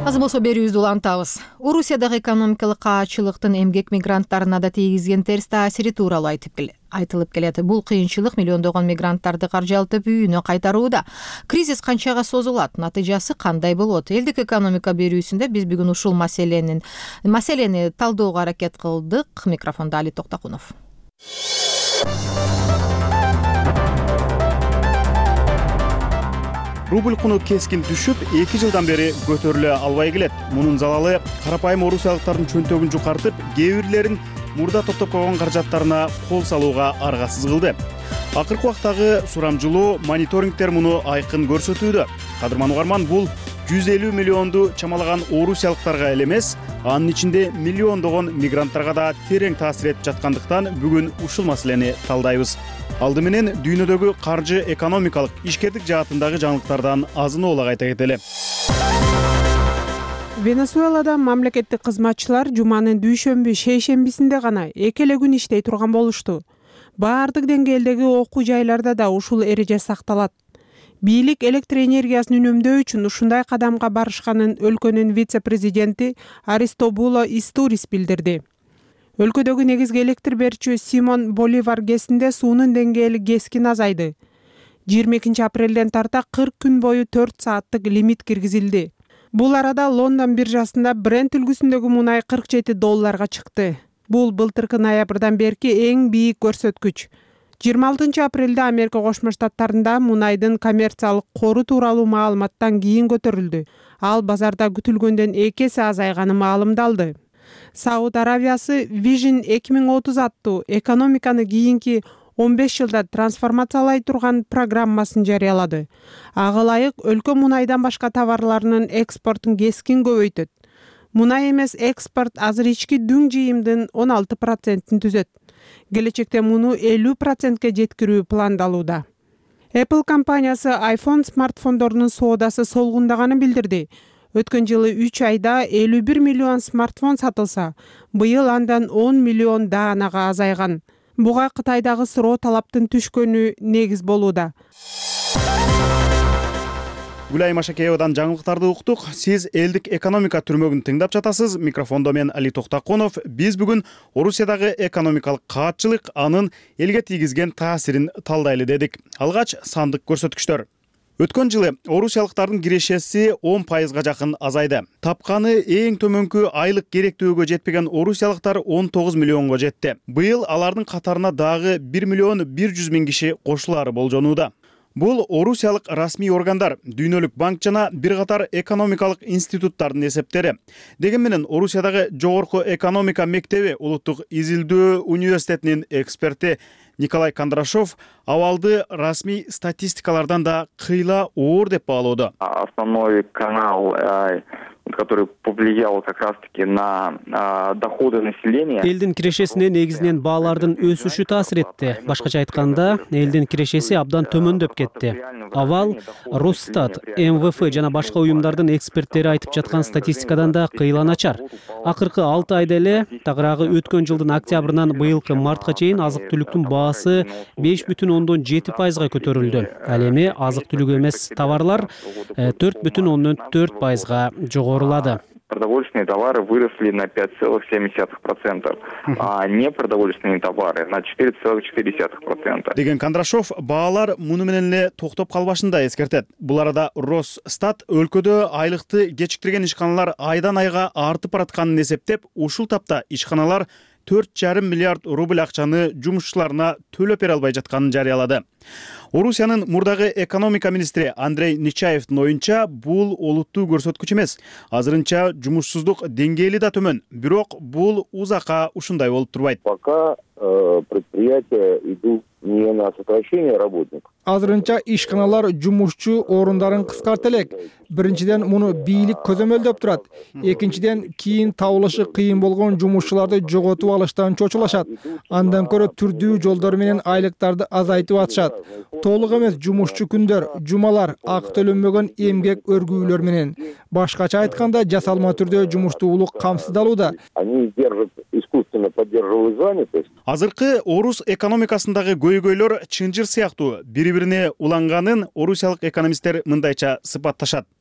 азыр болсо берүүбүздү улантабыз. Орусиядагы экономикалык каачылыктын эмгек мигранттарына да тийгизген терс таасири тууралуу айтып келет. айтылып келет. Бул кыйынчылык миллиондогон мигранттарды каржылтып үйүнө кайтарууда. Кризис канчага созулат? Натыйжасы кандай болот? Элдик экономика берүүсүндө биз бүгүн ушул маселени маселени талдөөгө аракет кылдык. Микрофондо Али Токтакунов. Рубль куну кескин түшүп, эки жылдан бери көтөрүлө албай келет. Мунун залалы карапайым орусиялыктардын чөнтөгүн жукартып, кээ бирлерин мурда топтоп койгон каражаттарына кол салууга аргасыз кылды. Акыркы убактагы сурамжылоо, мониторингтер муну айкын көрсөтүүдө. Кадырман угарман, бул жүз элүү миллионду чамалаган орусиялыктарга эле эмес, анын ичинде миллиондогон мигранттарга да терең таасир этип жаткандыктан бүгүн ушул маселени талдайбыз. Алды менен дүйнөдөгү каржы экономикалык ишкердик жаатындагы жаңылыктардан азын оолак айта кетели. Венесуэлада мамлекеттик кызматчылар жуманын дүйшөмбү шейшембисинде гана эки эле күн иштей турган болушту. Баардык деңгээлдеги окуу жайларда да ушул эреже сакталат. Бийлик электр энергиясын үнөмдөө үчүн ушундай кадамга барышканын өлкөнүн вице-президенти Аристобуло Истурис билдирди. Өлкөдөгү негизги электр берүүчү Симон Боливар ГЭСинде суунун деңгээли кескин азайды. жыйырма экинчи апрелден тарта кырк күн бою төрт сааттык лимит киргизилди. Бул арада Лондон биржасында Brent үлгүсүндөгү мунай кырк жети долларга чыкты. Бул былтыркы ноябрдан берки эң бийик көрсөткүч. жыйырма алтынчы апрелде Америка Кошмо Штаттарында мунайдын коммерциялык кору тууралуу маалыматтан кийин көтөрүлдү. Ал базарда күтүлгөндөн эки эсе азайганы маалымдалды. Сауд Аравиясы Vision эки миң отуз аттуу экономиканы кийинки он беш жылда трансформациялай турган программасын жарыялады. Ага ылайык өлкө мунайдан башка товарларынын экспортун кескин көбөйтөт. Мунай эмес экспорт азыр ички дүң жыйымдын он алты процентин түзөт. Келечекте муну элүү процентке жеткирүү пландалууда. Apple компаниясы iPhone смартфондорунун соодасы солгундаганын билдирди. Өткөн жылы үч айда элүү бир миллион смартфон сатылса, быйыл андан он миллион даанага азайган. Буга Кытайдагы суроо талаптын түшкөнү негиз болууда. Гүлай Машакеевадан жаңылыктарды уктук. Сиз элдик экономика түрмөгүн тыңдап жатасыз. Микрофондо мен Али Токтакунов. Биз бүгүн Орусиядагы экономикалык каатчылык анын элге тийгизген таасирин талдайлы дедик. Алгач сандык көрсөткүчтөр. Өткөн жылы орусиялыктардын кирешеси он пайызга жакын азайды. Тапканы эң төмөнкү айлык керектөөгө жетпеген орусиялыктар он тогуз миллионго жетти. Быйыл алардын катарына дагы бир миллион бир жүз миң киши кошулаары болжонууда. Бул орусиялык расмий органдар, Дүйнөлүк банк жана бир катар экономикалык институттардын эсептери. Деген менен Орусиядагы жогорку экономика мектеби Улуттук изилдөө университетинин эксперти Николай Кондрашов абалды расмий статистикалардан да кыйла оор деп баалоодо. Основной канал, который повлиял как раз-таки на доходы населения. Элдин кирешесине негизинен баалардын өсүшү таасир этти. Башкача айтканда, элдин кирешеси абдан төмөндөп кетти. Абал Росстат, эм вэ эф жана башка уюмдардын эксперттери айтып жаткан статистикадан да кыйла начар. Акыркы алты айда эле, тагыраагы өткөн жылдын октябрынан быйылкы мартка чейин азык-түлүктүн баасы беш бүтүн ондон жети пайызга көтөрүлдү. Ал эми азык-түлүк эмес товарлар төрт бүтүн ондон төрт пайызга жогорулады. Продовольственные товары выросли на пять целых семь десятых процента, а непродовольственные товары на четыре целых четыре десятых процента. Деген Кондрашов баалар муну менен эле токтоп калбашында эскертет. Бул арада Росстат өлкөдө айлыкты кечиктирген ишканалар айдан айга артып баратканын эсептеп, ушул тапта ишканалар төрт жарым миллиард рубль акчаны жумушчуларына төлөп бере албай жатканын жарыялады. Орусиянын мурдагы экономика министри Андрей Нечаевдин оюнча, бул олуттуу көрсөткүч эмес. Азырынча жумушсуздук деңгээли да төмөн. Бирок бул узакка ушундай болуп турбайт. Пока предприятия идут не на сокращение работников. Азырынча ишканалар жумушчу орундарын кыскарта элек. Биринчиден муну бийлик көзөмөлдөп турат. Экинчиден кийин табылышы кыйын болгон жумушчуларды жоготуп алыштан чочулашат. Андан көрө түрдүү жолдор менен айлыктарды азайтып атышат. Толук эмес жумушчу күндөр, жумалар, ак төлөнбөгөн эмгек өргүүлөр менен. Башкача айтканда, жасалма түрдө жумуштуулук камсыздалууда. Они держат искусственно поддерживают занятость. Азыркы орус экономикасындагы көйгөйлөр чынжыр сыяктуу бири-бирине уланганын орусиялык экономисттер мындайча сыпатташат.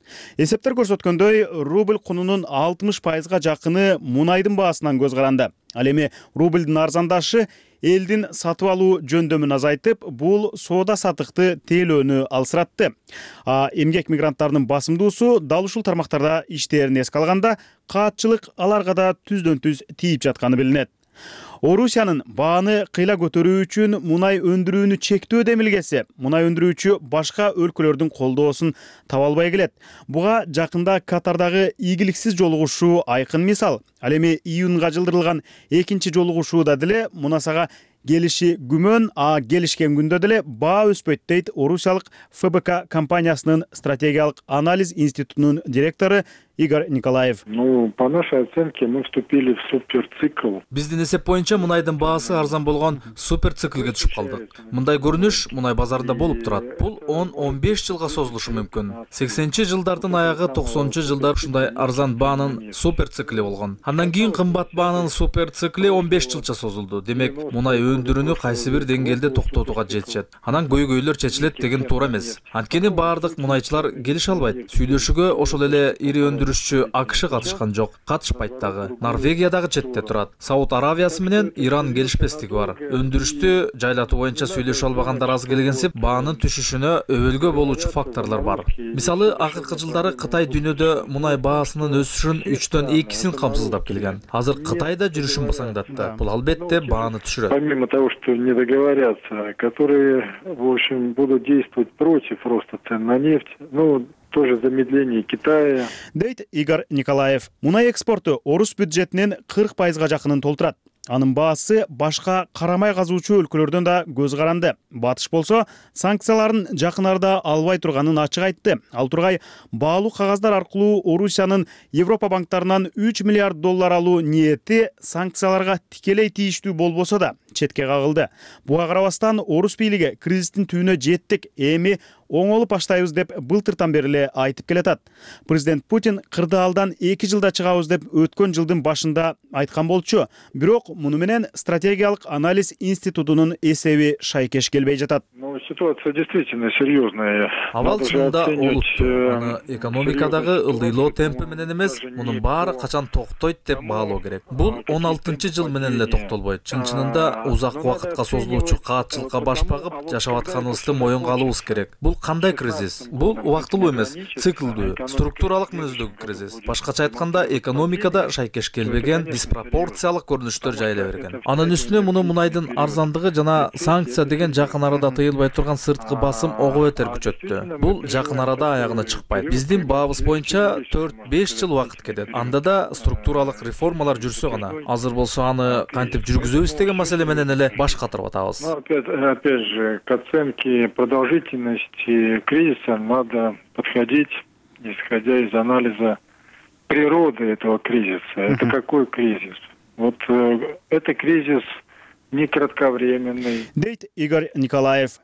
Эсептер көрсөткөндөй, рубль кунунун алтымыш пайызга жакыны мунайдын баасынан көз каранды. Ал эми рубльдин арзандашы элдин сатып алуу жөндөмүн азайтып, бул соода сатыкты тейлөөнү алсыратты. А эмгек мигранттарынын басымдуусу дал ушул тармактарда иштерин эске алганда, каатчылык аларга да түздөн түз тийип жатканы билинет. Орусиянын бааны кыйла көтөрүү үчүн мунай өндүрүүнү чектөө демилгеси мунай өндүрүүчү башка өлкөлөрдүн колдоосун таба албай келет. Буга жакында Катардагы ийгиликсиз жолугушуу айкын мисал. Ал эми июнга жылдырылган экинчи жолугушууда деле мунасага келиши күмөн, а келишкен күндө деле баа өспөйт дейт орусиялык эф бэ ка компаниясынын стратегиялык анализ институтунун директору Игорь Николаев. Ну, по нашей оценке, мы вступили в суперцикл. Биздин эсеп боюнча мунайдын баасы арзан болгон суперциклге түшүп калдык. Мындай көрүнүш мунай базарында болуп турат. Бул он он беш жылга созулушу мүмкүн. сексенинчи жылдардын аягы токсонунчу жылдар ушундай арзан баанын суперцикли болгон. Андан кийин кымбат баанын суперцикли он беш жылча созулду. Демек, мунай өндүрүүнү кайсы бир деңгээлде токтотууга жетишет. Анан көйгөйлөр чечилет деген туура эмес. Анткени баардык мунайчылар келише албайт. Сүйлөшүүгө ошол эле ири өндүрүүчү А К Ш катышкан жок, катышпайт дагы. Норвегия дагы четте турат. Сауд Аравиясы менен Иран келишпестиги бар. Өндүрүштү жайлатуу боюнча сүйлөшө албагандар аз келгенсип, баанын түшүшүнө өбөлгө болуучу факторлор бар. Мисалы, акыркы жылдары Кытай дүйнөдө мунай баасынын өсүшүн үчтөн экисин камсыздап келген. Азыр Кытай да жүрүшүн басаңдатты. Бул албетте бааны түшүрөт. Помимо того, что не договорятся, которые, в общем, будут действовать против роста цен на нефть, ну, тоже замедление Китая. Дейт Игорь Николаев. Мунай экспорту орус бюджетинин кырк пайызга жакынын толтурат. Анын баасы башка карамай казуучу өлкөлөрдөн да көз каранды. Батыш болсо, санкцияларын жакын арада албай турганын ачык айтты. Ал тургай баалуу кагаздар аркылуу Орусиянын Европа банктарынан үч миллиард доллар алуу ниети санкцияларга тикелей тийиштүү болбосо да четке кагылды. Буга карабастан орус бийлиги кризистин түбүнө жеттик, эми оңолуп баштайбыз деп былтыртан бери эле айтып келатат. Президент Путин кырдаалдан эки жылда чыгабыз деп өткөн жылдын башында айткан болчу. Бирок муну менен стратегиялык анализ институтунун эсеби шайкеш келбей жатат. Ну, ситуация действительно серьезная. Абал чынында олуттуу. Аны экономикадагы ылдыйлоо темпи менен эмес, мунун баары качан токтойт деп баалоо керек. Бул он алтынчы жыл менен эле токтолбойт. Чын чынында узак убакытка созулуучу каатчылыкка баш багып жашап атканыбызды моюнга алуубуз керек. Бул кандай кризис? Бул убактылуу эмес, циклдүү, структуралык мүнөздөгү кризис. Башкача айтканда, экономикада шайкеш келбеген диспропорциялык көрүнүштөр жайыла берген. Анын үстүнө муну мунайдын арзандыгы жана санкция деген жакын арада тыйылбай турган сырткы басым ого бетер күчөттү. Бул жакын арада аягына чыкпайт. Биздин баабыз боюнча төрт беш жыл убакыт кетет. Анда да структуралык реформалар жүрсө гана. Азыр болсо аны кантип жүргүзөбүз деген маселе менен эле баш катырып атабыз. Опять, опять же, к оценке продолжительности кризиса надо подходить, исходя из анализа природы этого кризиса. Uh-huh. Это какой кризис? Вот э, это кризис не кратковременный. Дейт Игорь Николаев.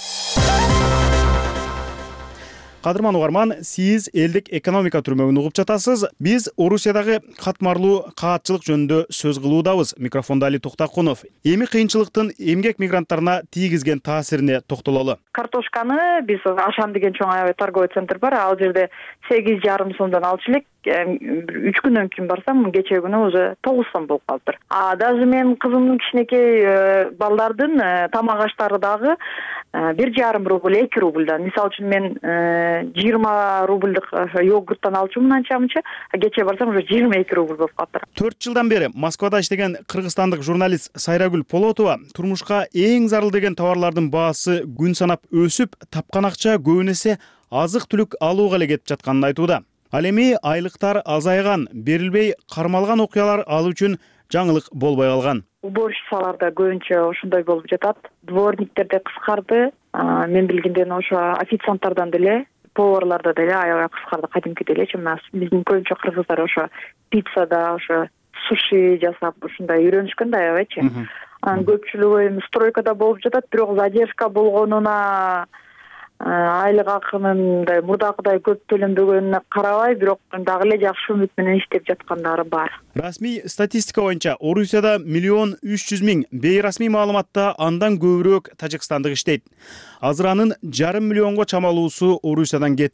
Кадырман угарман, сиз элдик экономика түрмөгүн угуп жатасыз. Биз Орусиядагы катмарлуу каатчылык жөнүндө сөз кылуудабыз. Микрофондо Али Токтакунов. Эми кыйынчылыктын эмгек мигранттарына тийгизген таасирине токтололу. Картошканы биз Ашан деген чоң аябай торговый центр бар. Ал жерде сегиз жарым сомдон алчу элек. үч күнөн кийин барсам, кече күнү уже тогуз сом болуп калыптыр. А даже мен кызымдын кичинекей балдардын тамак аштары дагы бир жарым рубль, эки рубльдан. Мисалы үчүн мен жыйырма рубльдык йогурттан алчумун анча-мынча, а кече барсам уже жыйырма эки рубль болуп калыптыр. төрт жылдан бери Москвада иштеген кыргызстандык журналист Сайрагүл Полотова турмушка эң зарыл деген товарлардын баасы күн санап өсүп, тапкан акча көбүн эсе азык-түлүк алууга эле кетип жатканын айтууда. Ал эми айлыктар азайган, берилбей кармалган окуялар ал үчүн жаңылык болбой калган. Уборщицаларда көбүнчө ошондой болуп жатат. Дворниктерде кыскарды. Мен билгенден ошо официанттардан деле, поварларда деле аябай кыскарды, кадимкидей элечи. Биздин көбүнчө кыргыздар ошо пиццада, ошо суши жасап, ушундай үйрөнүшкөн да аябайчы. Анын көпчүлүгү стройкада болуп жатат, бирок задержка болгонуна айлык акынын мурдакыдай көп төлөнбөгөнүнө карабай, бирок дагы эле жакшы үмүт менен иштеп жаткандары бар. Расмий статистика боюнча Орусияда миллион үч жүз миң, бейрасмий маалыматта андан көбүрөөк тажикстандык иштейт. Азыр анын жарым миллионго чамалуусу Орусиядан кетти.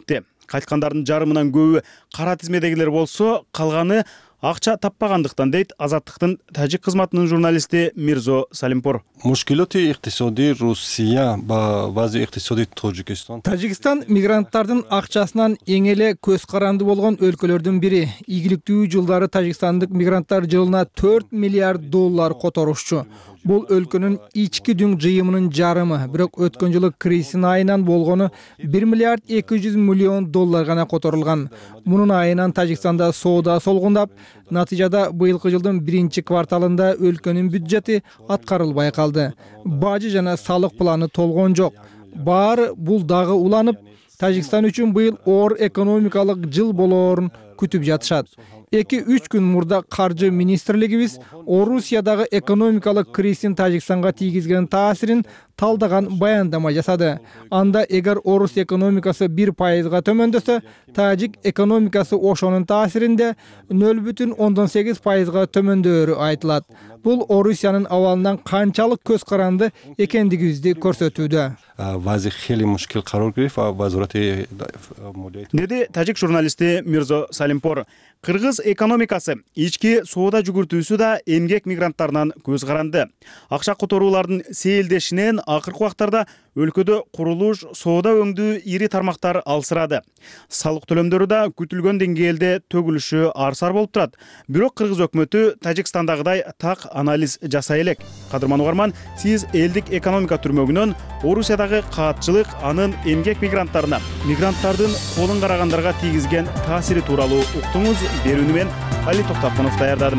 Кайткандардын жарымынан көбү кара тизмедегилер болсо, калганы акча таппагандыктан дейт Азаттыктын тажик кызматынын журналисти Мирзо Салимпур. Мушкилоти иктисодий Россия ба вазъи иктисодий Тожикистан. Тажикстан мигранттардын акчасынан эң эле көз каранды болгон өлкөлөрдүн бири. Ийгиликтүү жылдары тажикстандык мигранттар жылына төрт миллиард доллар которушчу. Бул өлкөнүн ички дүң жыйымынын жарымы, бирок өткөн жылы кризистин айынан болгону бир миллиард эки жүз миллион доллар гана которулган. Мунун айынан Тажикстанда соода солгундап, натыйжада быйылкы жылдын биринчи кварталында өлкөнүн бюджети аткарылбай калды. Бажы жана салык планы толгон жок. Баары бул дагы уланып, Тажикстан үчүн быйыл оор экономикалык жыл болоорун күтүп жатышат. эки үч күн мурда каржы министрлигибиз Орусиядагы экономикалык кризистин Тажикстанга тийгизген таасирин талдаган баяндама жасады. Анда эгер Орус экономикасы бир пайызга төмөндөсө, Тажик экономикасы ошонун таасиринде нөл бүтүн ондон сегиз пайызга төмөндөөрү айтылат. Бул Орусиянын абалынан канчалык көз каранды экендигибизди көрсөтүүдө. Вазъи хели мушкил карор гирифт ва вазорати деди тажик журналисти Мирзо Салимпур. Кыргыз экономикасы ички соода жүгүртүүсү да эмгек мигранттарынан көз каранды. Акча которуулардын сейилдешинен акыркы убактарда өлкөдө курулуш, соода өңдүү ири тармактар алсырады. Салык төлөмдөрү да күтүлгөн деңгээлде төгүлүшү арсар болуп турат. Бирок Кыргыз өкмөтү Тажикстандагыдай так анализ жасай элек. Кадырман угарман, сиз элдик экономика түрмөгүнөн Орусиядагы каатчылык анын эмгек мигранттарына, мигранттардын колун карагандарга тийгизген таасири тууралуу уктуңуз. Берүүнү мен Али Токтакунов даярдадым.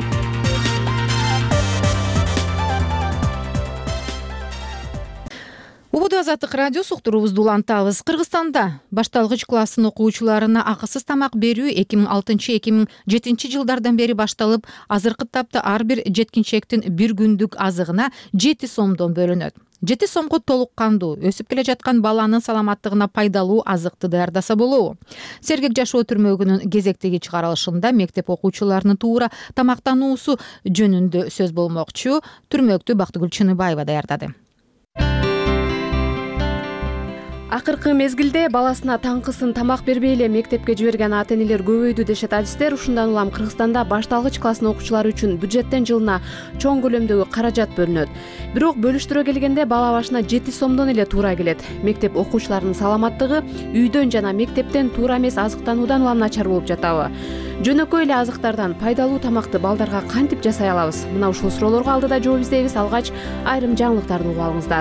Убуду Азаттык радиосу уктуруубузду улантабыз. Кыргызстанда башталгыч класстын окуучуларына акысыз тамак берүү эки миң алтынчы эки миң жетинчи жылдардан бери башталып, азыркы тапта ар бир жеткинчектин бир күндүк азыгына жети сомдон бөлүнөт. жети сомго толук кандуу өсүп келе жаткан баланын саламаттыгына пайдалуу азыкты даярдаса болобу? Сергек жашоо түрмөгүнүн кезектеги чыгарылышында мектеп окуучуларынын туура тамактануусу жөнүндө сөз болмокчу. Түрмөктү Бактыгүл Чыныбаева даярдады. Акыркы мезгилде баласына таңкысын тамак бербей эле мектепке жиберген ата-энелер көбөйдү дешет адистер. Ушундан улам Кыргызстанда башталгыч класстын окуучулары үчүн бюджеттен жылына чоң көлөмдөгү каражат бөлүнөт. Бирок бөлүштүрө келгенде бала башына жети сомдон эле туура келет. Мектеп окуучуларынын саламаттыгы үйдөн жана мектептен туура эмес азыктануудан улам начар болуп жатабы? Жөнөкөй эле азыктардан пайдалуу тамакты балдарга кантип жасай алабыз? Мына ушул суроолорго алдыда жооп издейбиз. Алгач айрым жаңылыктарды угуп алыңыздар.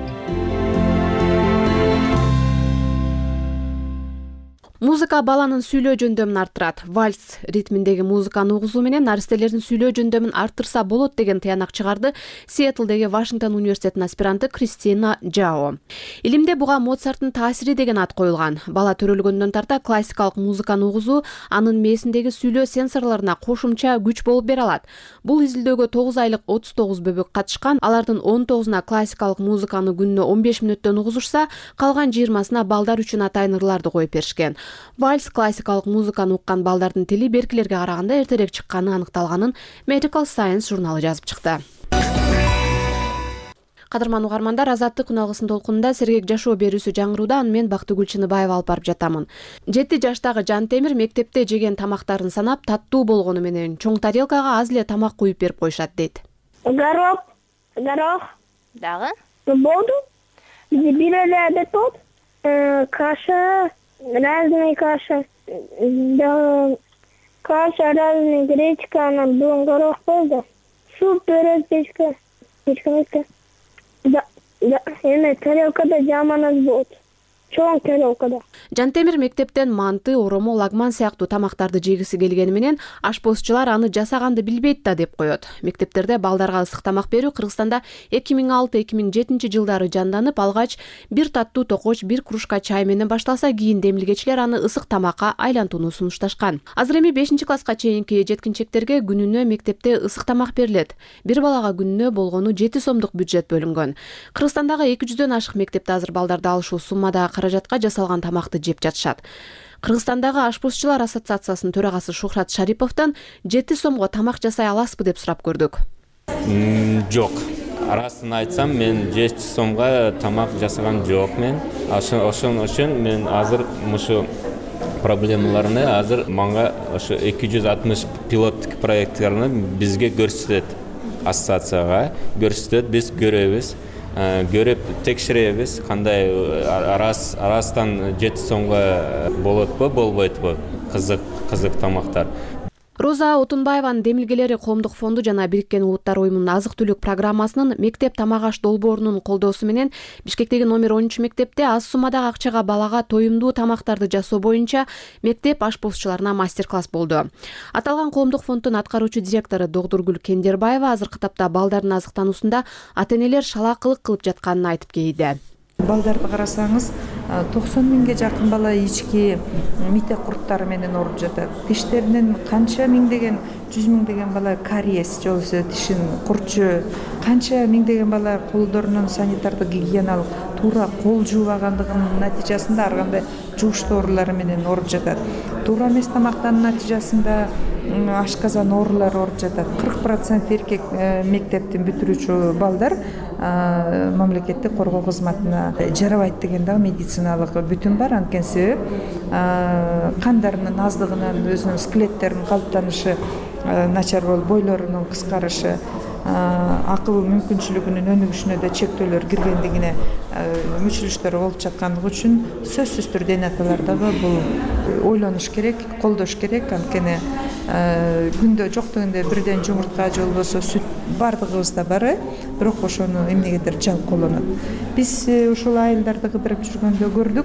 Музыка баланын сүйлөө жөндөмүн арттырат. Вальс ритминдеги музыканы угузуу менен наристелердин сүйлөө жөндөмүн арттырса болот деген тыянак чыгарды Сиэтлдеги Вашингтон университетинин аспиранты Кристина Джао. Илимде буга Моцарттын таасири деген ат коюлган. Бала төрөлгөндөн тарта классикалык музыканы угузуу анын мээсиндеги сүйлөө сенсорлоруна кошумча күч болуп бере алат. Бул изилдөөгө тогуз айлык отуз тогуз бөбөк катышкан. Алардын он тогузуна классикалык музыканы күнүнө он беш мүнөттөн угузушса, калган жыйырмасына балдар үчүн атайын ырларды коюп беришкен. Вальс классикалык музыканы уккан балдардын тили беркилерге караганда эртерээк чыкканы аныкталганын Medical Science журналы жазып чыкты. Кадырман угармандар, Азаттык күн алгысын толкунунда сергек жашоо берүүсү жаңырууда. Аны мен Бактыгүл Чыныбаева алып барып жатамын. жети жаштагы Жантемир мектепте жеген тамактарын санап, таттуу болгону менен чоң тарелкага аз эле тамак куюп берип коюшат дейт. Горох, горох. Дагы? Болду. Бир эле адет болот. Каша, разные каша. Да, каша разные, гречка, анан бүгүн горох болду. Суп, пирог, печка. Печка, да, да, эме тарелкада жаман аз болот. Чоң тарелкада. Жантемир мектептен манты, оромо, лагман сыяктуу тамактарды жегиси келгени менен ашпозчулар аны жасаганды билбейт да деп коет. Мектептерде балдарга ысык тамак берүү Кыргызстанда эки миң алты эки миң жетинчи жылдары жанданып, алгач бир таттуу токоч, бир кружка чай менен башталса, кийин демилгечилер аны ысык тамакка айлантууну сунушташкан. Азыр эми бешинчи класска чейинки жеткинчектерге күнүнө мектепте ысык тамак берилет. Бир балага күнүнө болгону жети сомдук бюджет бөлүнгөн. Кыргызстандагы эки жүздөн ашык мектепте азыр балдарды алышуу суммада каражатка жасалган тамакты жеп жатышат. Кыргызстандагы ашпозчулар ассоциациясынын төрагасы Шухрат Шариповдон жети сомго тамак жасай аласызбы деп сурап көрдүк. Жок. Арасын айтсам, мен жети сомго тамак жасаган жок мен. Ошон үчүн мен азыр мушу проблемаларны азыр мага ошо эки жүз алтымыш пилоттук проекттарны бизге көрсөтөт, ассоциацияга көрсөтөт, биз көрөбүз, көрүп текшеребиз, кандай арас арастан жети сомго болотпу, болбойтпу кызык кызык тамактар. Роза Отунбаеванын демилгелери Коомдук фонду жана Бириккен Улуттар уюмунун азык-түлүк программасынын мектеп тамак аш долбоорунун колдоосу менен Бишкектеги номер он үч мектепте аз суммадагы акчага балага тоюмдуу тамактарды жасоо боюнча мектеп ашпозчуларына мастер-класс болду. Аталган Коомдук фонддун аткаруучу директору Догдургүл Кендербаева азыркы тапта балдардын азыктануусунда ата-энелер шалаакылык кылып жатканын айтып кейди. Балдарды карасаңыз, токсон миңге жакын бала ички мите курттары менен ооруп жатат. Тиштеринен канча миңдеген, жүз миңдеген бала кариес, же болбосо тишин курчу, канча миңдеген бала колдорунун санитардык гигиеналык туура кол жуубагандыгынын натыйжасында ар кандай жугуштуу оорулары менен ооруп жатат. Туура эмес тамактануу натыйжасында ашказан оорулары ооруп жатат. кырк процент эркек мектептин бүтүрүүчү балдар мамлекеттик коргоо кызматына жарабайт деген дагы медициналык бүтүн бар. Анткени себеп кандарынын аздыгынан өзүнүн скелеттеринин калыптанышы начар болуп, бойлорунун кыскарышы, акыл мүмкүнчүлүгүнүн өнүгүшүнө да чектөөлөр киргендигине мүчүлүштөр болуп жаткандыгы үчүн сөзсүз түрдө эне аталар дагы бул ойлонуш керек, колдош керек. Анткени күндө жок дегенде бирден жумуртка же болбосо сүт бардыгыбызда бар, бирок ошону эмнегедир жалп колонот. Биз ушул айылдарды кыдырып жүргөндө көрдүк,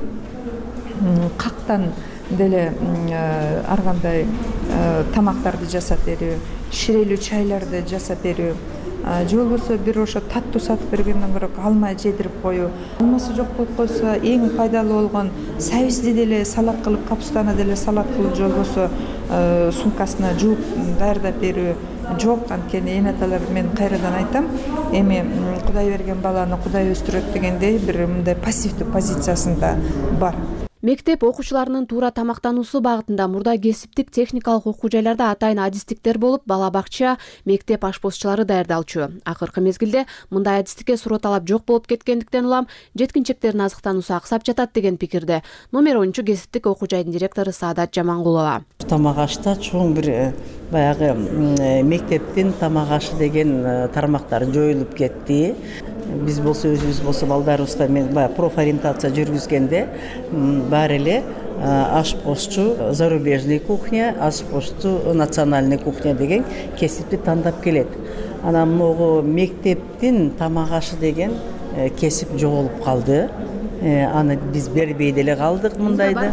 кактан деле ар кандай тамактарды жасап берүү, ширелүү чайларды жасап берүү, же болбосо бир ошо таттуу сатып бергенден көрө алма жедирип коюу. Алмасы жок болуп койсо эң пайдалуу болгон сабизди деле салат кылып, капустаны деле салат кылып, же болбосо сумкасына жууп даярдап берүү жок. Анткени эне аталар, мен кайрадан айтам, эми Кудай берген баланы Кудай өстүрөт дегендей бир мындай пассивдүү позициясында бар. Мектеп окуучуларынын туура тамактануусу багытында мурда кесиптик техникалык окуу жайларда атайын адистиктер болуп, бала бакча, мектеп ашпозчулары даярдалчу. Акыркы мезгилде мындай адистикке суроо талап жок болуп кеткендиктен улам жеткинчектердин азыктануусу аксап жатат деген пикирде номер он үч кесиптик окуу жайдын директору Саадат Жамангулова. Тамак ашта чоң бир баягы мектептин тамак ашы деген тармактар жоюлуп кетти. Биз болсо өзүбүз болсо балдарыбызда мен баягы профориентация жүргүзгенде баары эле ашпозчу зарубежный кухня, ашпозчу национальный кухня деген кесипти тандап келет. Анан могу мектептин тамак ашы деген кесип жоголуп калды. Аны биз бербей деле калдык мындайда.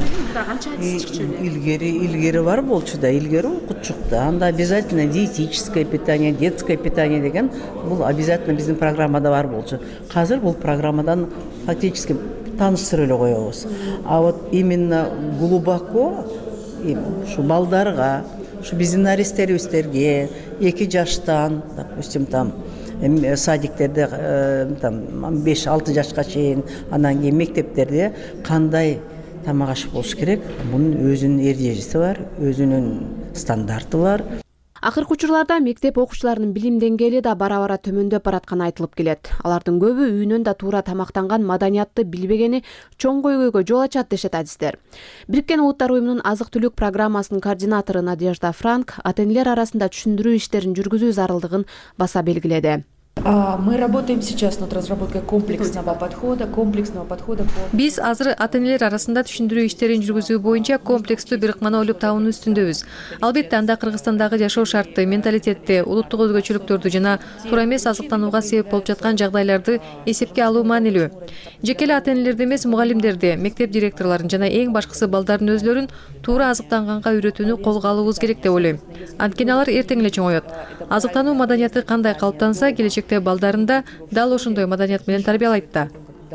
Илгери илгери бар болчу да, илгери окутчукта. Анда обязательно диетическое питание, детское питание деген бул обязательно биздин программада бар болчу. Азыр бул программадан фактически тааныштырып эле коебуз. А вот именно глубоко ушу балдарга, ушу биздин аристтерибизге эки жаштан, допустим, там садиктерде там беш алты жашка чейин, анан кийин мектептерде кандай тамак аш болуш керек, мунун өзүнүн эрежеси бар, өзүнүн стандарты бар. Акыркы учурларда мектеп окуучуларынын билим деңгээли да бара-бара төмөндөп баратканы айтылып келет. Алардын көбү үйүнөн да туура тамактанган маданиятты билбегени чоң көйгөйгө жол ачат дешет адистер. Бириккен Улуттар уюмунун азык-түлүк программасынын координатору Надежда Франк ата-энелер арасында түшүндүрүү иштерин жүргүзүү зарылдыгын баса белгиледи. Мы работаем сейчас над разработкой комплексного подхода, комплексного подхода. Биз азыр ата-энелер арасында түшүндүрүү иштерин жүргүзүү боюнча комплекстүү бир ыкманы ойлоп табуунун үстүндөбүз. Албетте анда Кыргызстандагы жашоо шартты, менталитетти, улуттук өзгөчөлүктөрдү жана туура эмес азыктанууга себеп болуп жаткан жагдайларды эсепке алуу маанилүү. Жеке эле ата-энелерди эмес, мугалимдерди, мектеп директорлорун жана эң башкысы балдардын өзлөрүн туура азыктанганга үйрөтүүнү колго алуубуз керек деп ойлойм. Анткени алар эртең эле чоңоет. Азыктануу маданияты кандай калыптанса, келечекте балдарында дал ошондой маданият менен тарбиялайт да.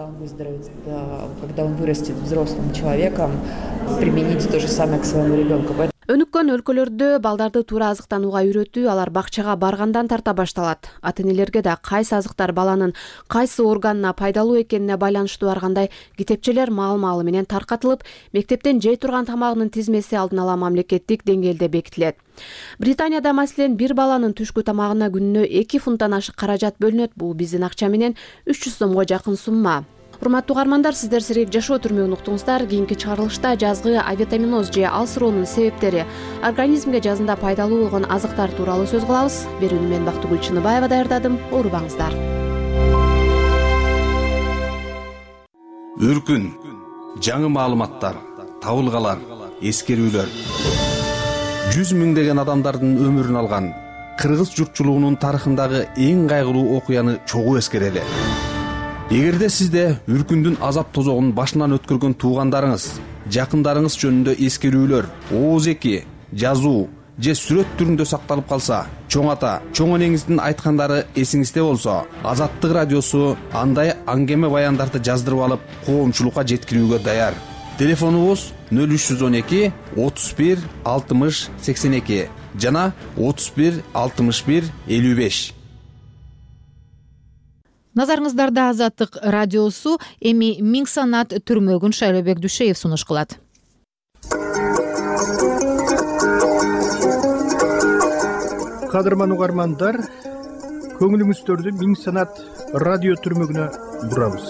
Когда он вырастет взрослым человеком, применить то же самое к своему ребенку. Өнүккөн өлкөлөрдө балдарды туура азыктанууга үйрөтүү алар бакчага баргандан тарта башталат. Ата-энелерге да кайсы азыктар баланын кайсы органына пайдалуу экенине байланыштуу ар кандай китепчелер маал-маалы менен таркатылып, мектептен жей турган тамагынын тизмеси алдын ала мамлекеттик деңгээлде бекитилет. Британияда маселен бир баланын түшкү тамагына күнүнө эки фунттан ашык каражат бөлүнөт. Бул биздин акча менен үч жүз сомго жакын сумма. урматтуу угармандар, сиздер сирек жашоо түрмөгүн уктуңуздар. Кийинки чыгарылышта жазгы авитаминоз же алсыроонун себептери, организмге жазында пайдалуу болгон азыктар тууралуу сөз кылабыз. Берүүнү мен Бактыгүл Чыныбаева даярдадым. Оорубаңыздар. Үркүн, жаңы маалыматтар, табылгалар, эскерүүлөр. жүз миңдеген адамдардын өмүрүн алган кыргыз журтчулугунун тарыхындагы эң кайгылуу окуяны чогуу эскерели. Эгерде сизде үркүндүн азап тозогун башынан өткөргөн туугандарыңыз, жакындарыңыз жөнүндө эскерүүлөр, ооз эки, жазуу же сүрөт түрүндө сакталып калса, чоң ата, чоң энеңиздин айткандары эсиңизде болсо, Азаттык радиосу андай аңгеме баяндарды жаздырып алып, коомчулукка жеткирүүгө даяр. Телефонубуз нөл үч жүз он эки отуз бир алтымыш сексен эки жана отуз бир алтымыш бир элүү беш. Назарыңыздарда Азаттык радиосу. Эми Миң санат түрмөгүн Шайлообек Дүшеев сунуш кылат. Кадырман угармандар, көңүлүңүздөрдү Миң санат радио түрмөгүнө бурабыз.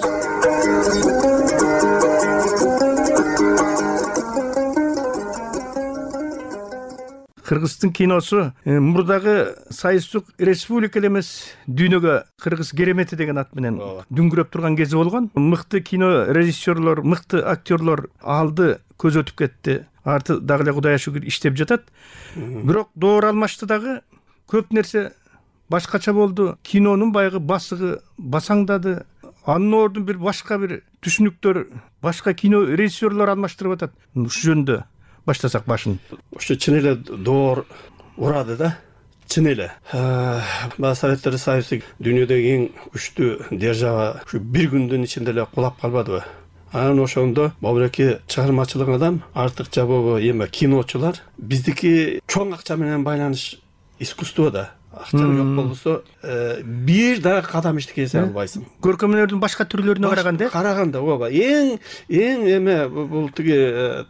Кыргыздын киносу мурдагы Сайыстык республика эле эмес, дүйнөгө Кыргыз керемети деген ат менен дүңгүрөп турган кези болгон. Мыкты кино режиссерлор, мыкты актерлор алды, көз өтүп кетти. Арты дагы эле Кудайга шүгүр иштеп жатат. Бирок доор алмашты дагы көп нерсе башкача болду. Кинонун баягы басыгы басаңдады. Анын ордун бир башка бир түшүнүктөр, башка кино режиссерлор алмаштырып атат. Ушул жөнүндө баштасак башын. Ошо чын эле доор урады да. Чын эле. Ба Советтер Союзу дүйнөдөгү эң күчтүү держава ушу бир күндүн ичинде эле кулап калбадыбы? Анан ошондо бобуреки чыгармачылык адам, артыкча бобу эме киночулар биздики чоң акча менен байланыш искусство да. Акча жок болбосо бир дагы кадам иштете албайсың. Көркөмдөрдүн башка түрлөрүнө караганда, караганда ооба, эң эң эме бул тиги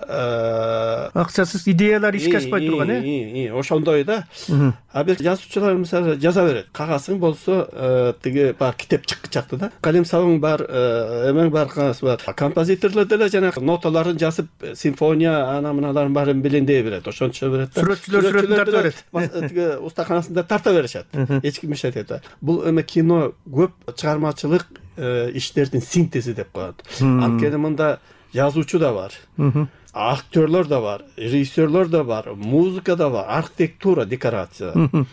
акчасыз идеялар ишке ашпай турган, э? Ошондой да. А бир жазуучулар мисалы жаза берет. Кагасың болсо тиги бар китеп чыкчакты да. Калем сабың бар, эмең бар, кагас бар. Композиторлор деле жана ноталарын жазып, симфония ана мыналарын баарын белендей берет. Ошончо берет. Сүрөтчүлөр сүрөтүн тарта берет. Тиги устаканасында тарта беришет. Эч ким иштете да. Бул эме кино көп чыгармачылык иштердин синтези деп коет. Анткени мында жазуучу да бар. Актерлор да бар, режиссерлор да бар, музыка да бар, архитектура, декорация.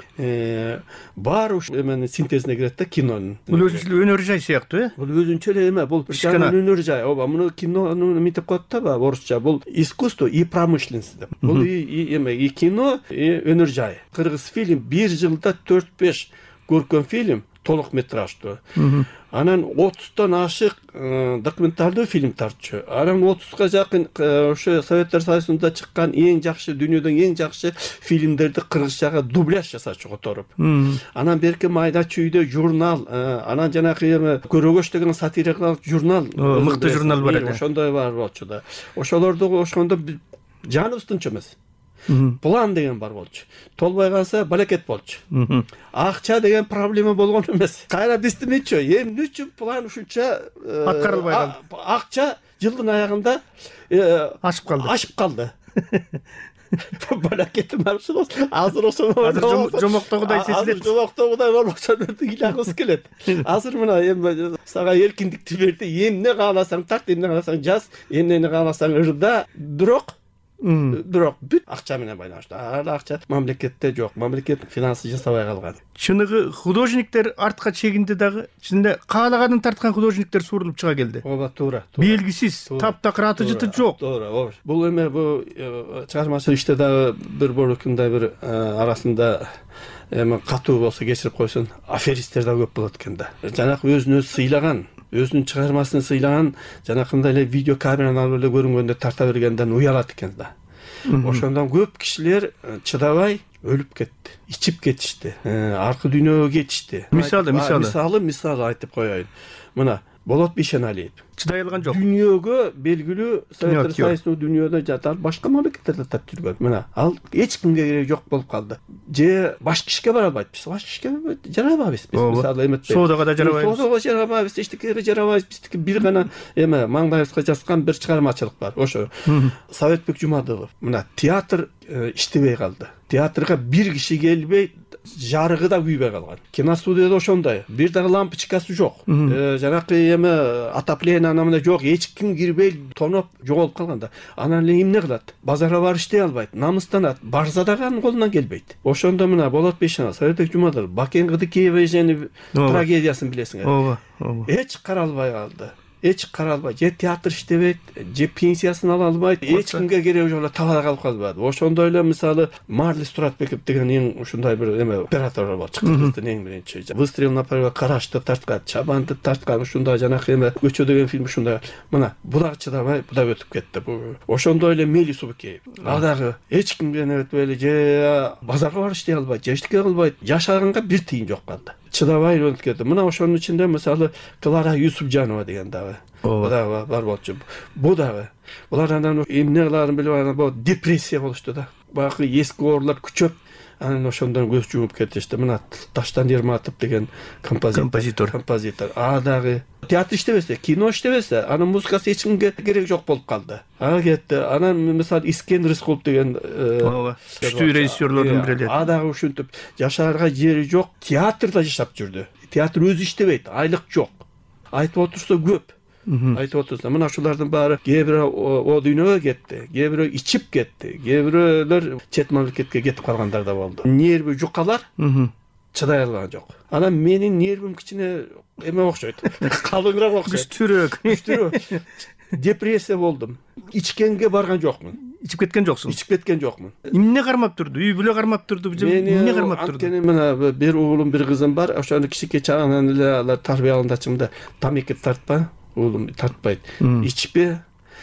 Бар ушул эменин синтезине кирет да кинонун. Бул өзүнчө өнөр жай сыяктуу, э? Бул өзүнчө эле эме, бул жанр өнөр жай. Ооба, муну кинонун митип коет да, ба, орусча. Бул искусство и промышленность деп. Бул и эме, и кино, и өнөр жай. Кыргыз фильм бир жылда төрт беш көркөм фильм, толук метраждуу. Анан отуздан ашык документалдуу фильм тартчу. Анан отузга жакын ошо Советтер Союзунда чыккан эң жакшы, дүйнөдөн эң жакшы фильмдерди кыргызчага дубляж жасачу которуп. Анан берки майда чүйдө журнал, анан жанакы эме Көрөгөч деген сатирикалык журнал, мыкты журнал бар эле. Ошондой бар болчу да. Ошолорду ошондо жаныбыздынча эмес. План деген бар болчу. Толбой калса балекет болчу. Акча деген проблема болгон эмес. Кайра биздимичи, эмне үчүн план ушунча аткарылбай калды? Акча жылдын аягында ашып калды. Ашып калды. Балекети бар ушул. Азыр ошону азыр жомоктогудай сезилет. Азыр жомоктогудай болбосо ыйлагыбыз келет. Азыр мына эми сага эркиндикти берди. Эмне кааласаң тарт, эмне кааласаң жаз, эмнени кааласаң ырда. Бирок бирок бүт акча менен байланыштуу. Ал акча мамлекетте жок. Мамлекет финансы жасабай калган. Чыныгы художниктер артка чегинде дагы, чынында каалаганын тарткан художниктер сурулуп чыга келди. Ооба, туура. Белгисиз, таптакыр аты жыты жок. Туура, ооба. Бул эме бул чыгармачылык иште дагы бир борукундай бир арасында эме катуу болсо кечирип койсун, аферисттер да көп болот экен да. Жанакы өзүн өзү сыйлаган, өзүнүн чыгармасын сыйлаган, жанакындай эле видео камераны алып эле көрүнгөндө тарта бергенден уялат экен да. Ошондон көп кишилер чыдабай өлүп кетти, ичип кетишти, аркы дүйнөгө кетишти. Мисалы, мисалы. Мисалы, мисалы айтып коеюн. Мына Болот Бейшеналиев чыдай алган жок. Дүйнөгө белгилүү Советтер Союзунун дүйнөдө жатар башка мамлекеттерде тап жүргөн. Мына ал эч кимге кереги жок болуп калды. Же башка ишке бара албайт. Биз башка ишке жарабайбыз. Биз мисалы эметпейбиз. Соодага да жарабайбыз. Соодага жарабайбыз, эчтекеге жарабайбыз. Биздики бир гана эме маңдайыбызга жазган бир чыгармачылык бар. Ошо Советбек Жумадылов. Мына театр иштебей калды. Театрга бир киши келбей, жарыгы да күйбөй калган. Киностудияда ошондой. Бир дагы лампочкасы жок. Жанакы эме отопление анамына жок. Эч ким кирбей, тоноп жоголуп калганда. Анан эле эмне кылат? Базарга барып иштей албайт, намыстанат. Барса дагы анын колунан келбейт. Ошондо мына Болот Бейшеналиев, Советбек Жумадылов, Бакен Кыдыкеева эженин трагедиясын билесиңер. Ооба, ооба. Эч каралбай калды. Эч каралбай, же театр иштебейт, же пенсиясын ала албайт, эч кимге кереги жок эле талаада калып калбады. Ошондой эле мисалы Марлис Туратбеков деген эң ушундай бир эме оператор бар, чыккыздын эң биринчи. Выстрел на Парижге карашты тарткан, чабанды тарткан ушундай жанакы эме Көчө деген фильм ушундай. Мына бу дагы чыдабай, бу да өтүп кетти. Ошондой эле Мели Субыкеев. А дагы эч кимге өтпөй эле же базарга барып иштей албайт, же эчтеке кылбайт, жашаганга бир тыйын жок калды. Чыдабай өтүп кетти. Мына ошонун ичинде мисалы Клара Юсупжанова деген дагы бар бар болчу. Бу дагы булар анан эмне кыларын билбей анан депрессия болушту да. Баягы эски оорулар күчөп, анан ошондон көз жумуп кетишти. Мына Таштан Ерматов деген композитор, композитор. А дагы театр иштебесе, кино иштебесе, анын музыкасы эч кимге кереги жок болуп калды. А кетти. Анан мисалы Искен Рыскулов деген күчтүү режиссерлордун бири эле. А дагы ушинтип жашаарга жери жок, театрда жашап жүрдү. Театр өзү иштебейт, айлык жок. Айтып отурса көп. Айтып отурса, мына ушулардын баары кээ бирөө о дүйнөгө кетти, кээ бирөө ичип кетти, кээ бирөөлөр чет мамлекетке кетип калгандар да болду. Нерви жукалар чыдай алган жок. Анан менин нервим кичине эме окшойт. Калыңыраак окшойт. Күчтүүрөөк. Күчтүүрөөк. Депрессия болдум. Ичкенге барган жокмун. Ичип кеткен жоксуң. Ичип кеткен жокмун. Эмне кармап турду? Үй бүлө кармап турду, эмне кармап турду? Анткени мына бир уулум, бир кызым бар. Ошону кичике чагынан эле алар тарбия алгандачымда тамеки тартпа, уулум тартпайт. Ичпе,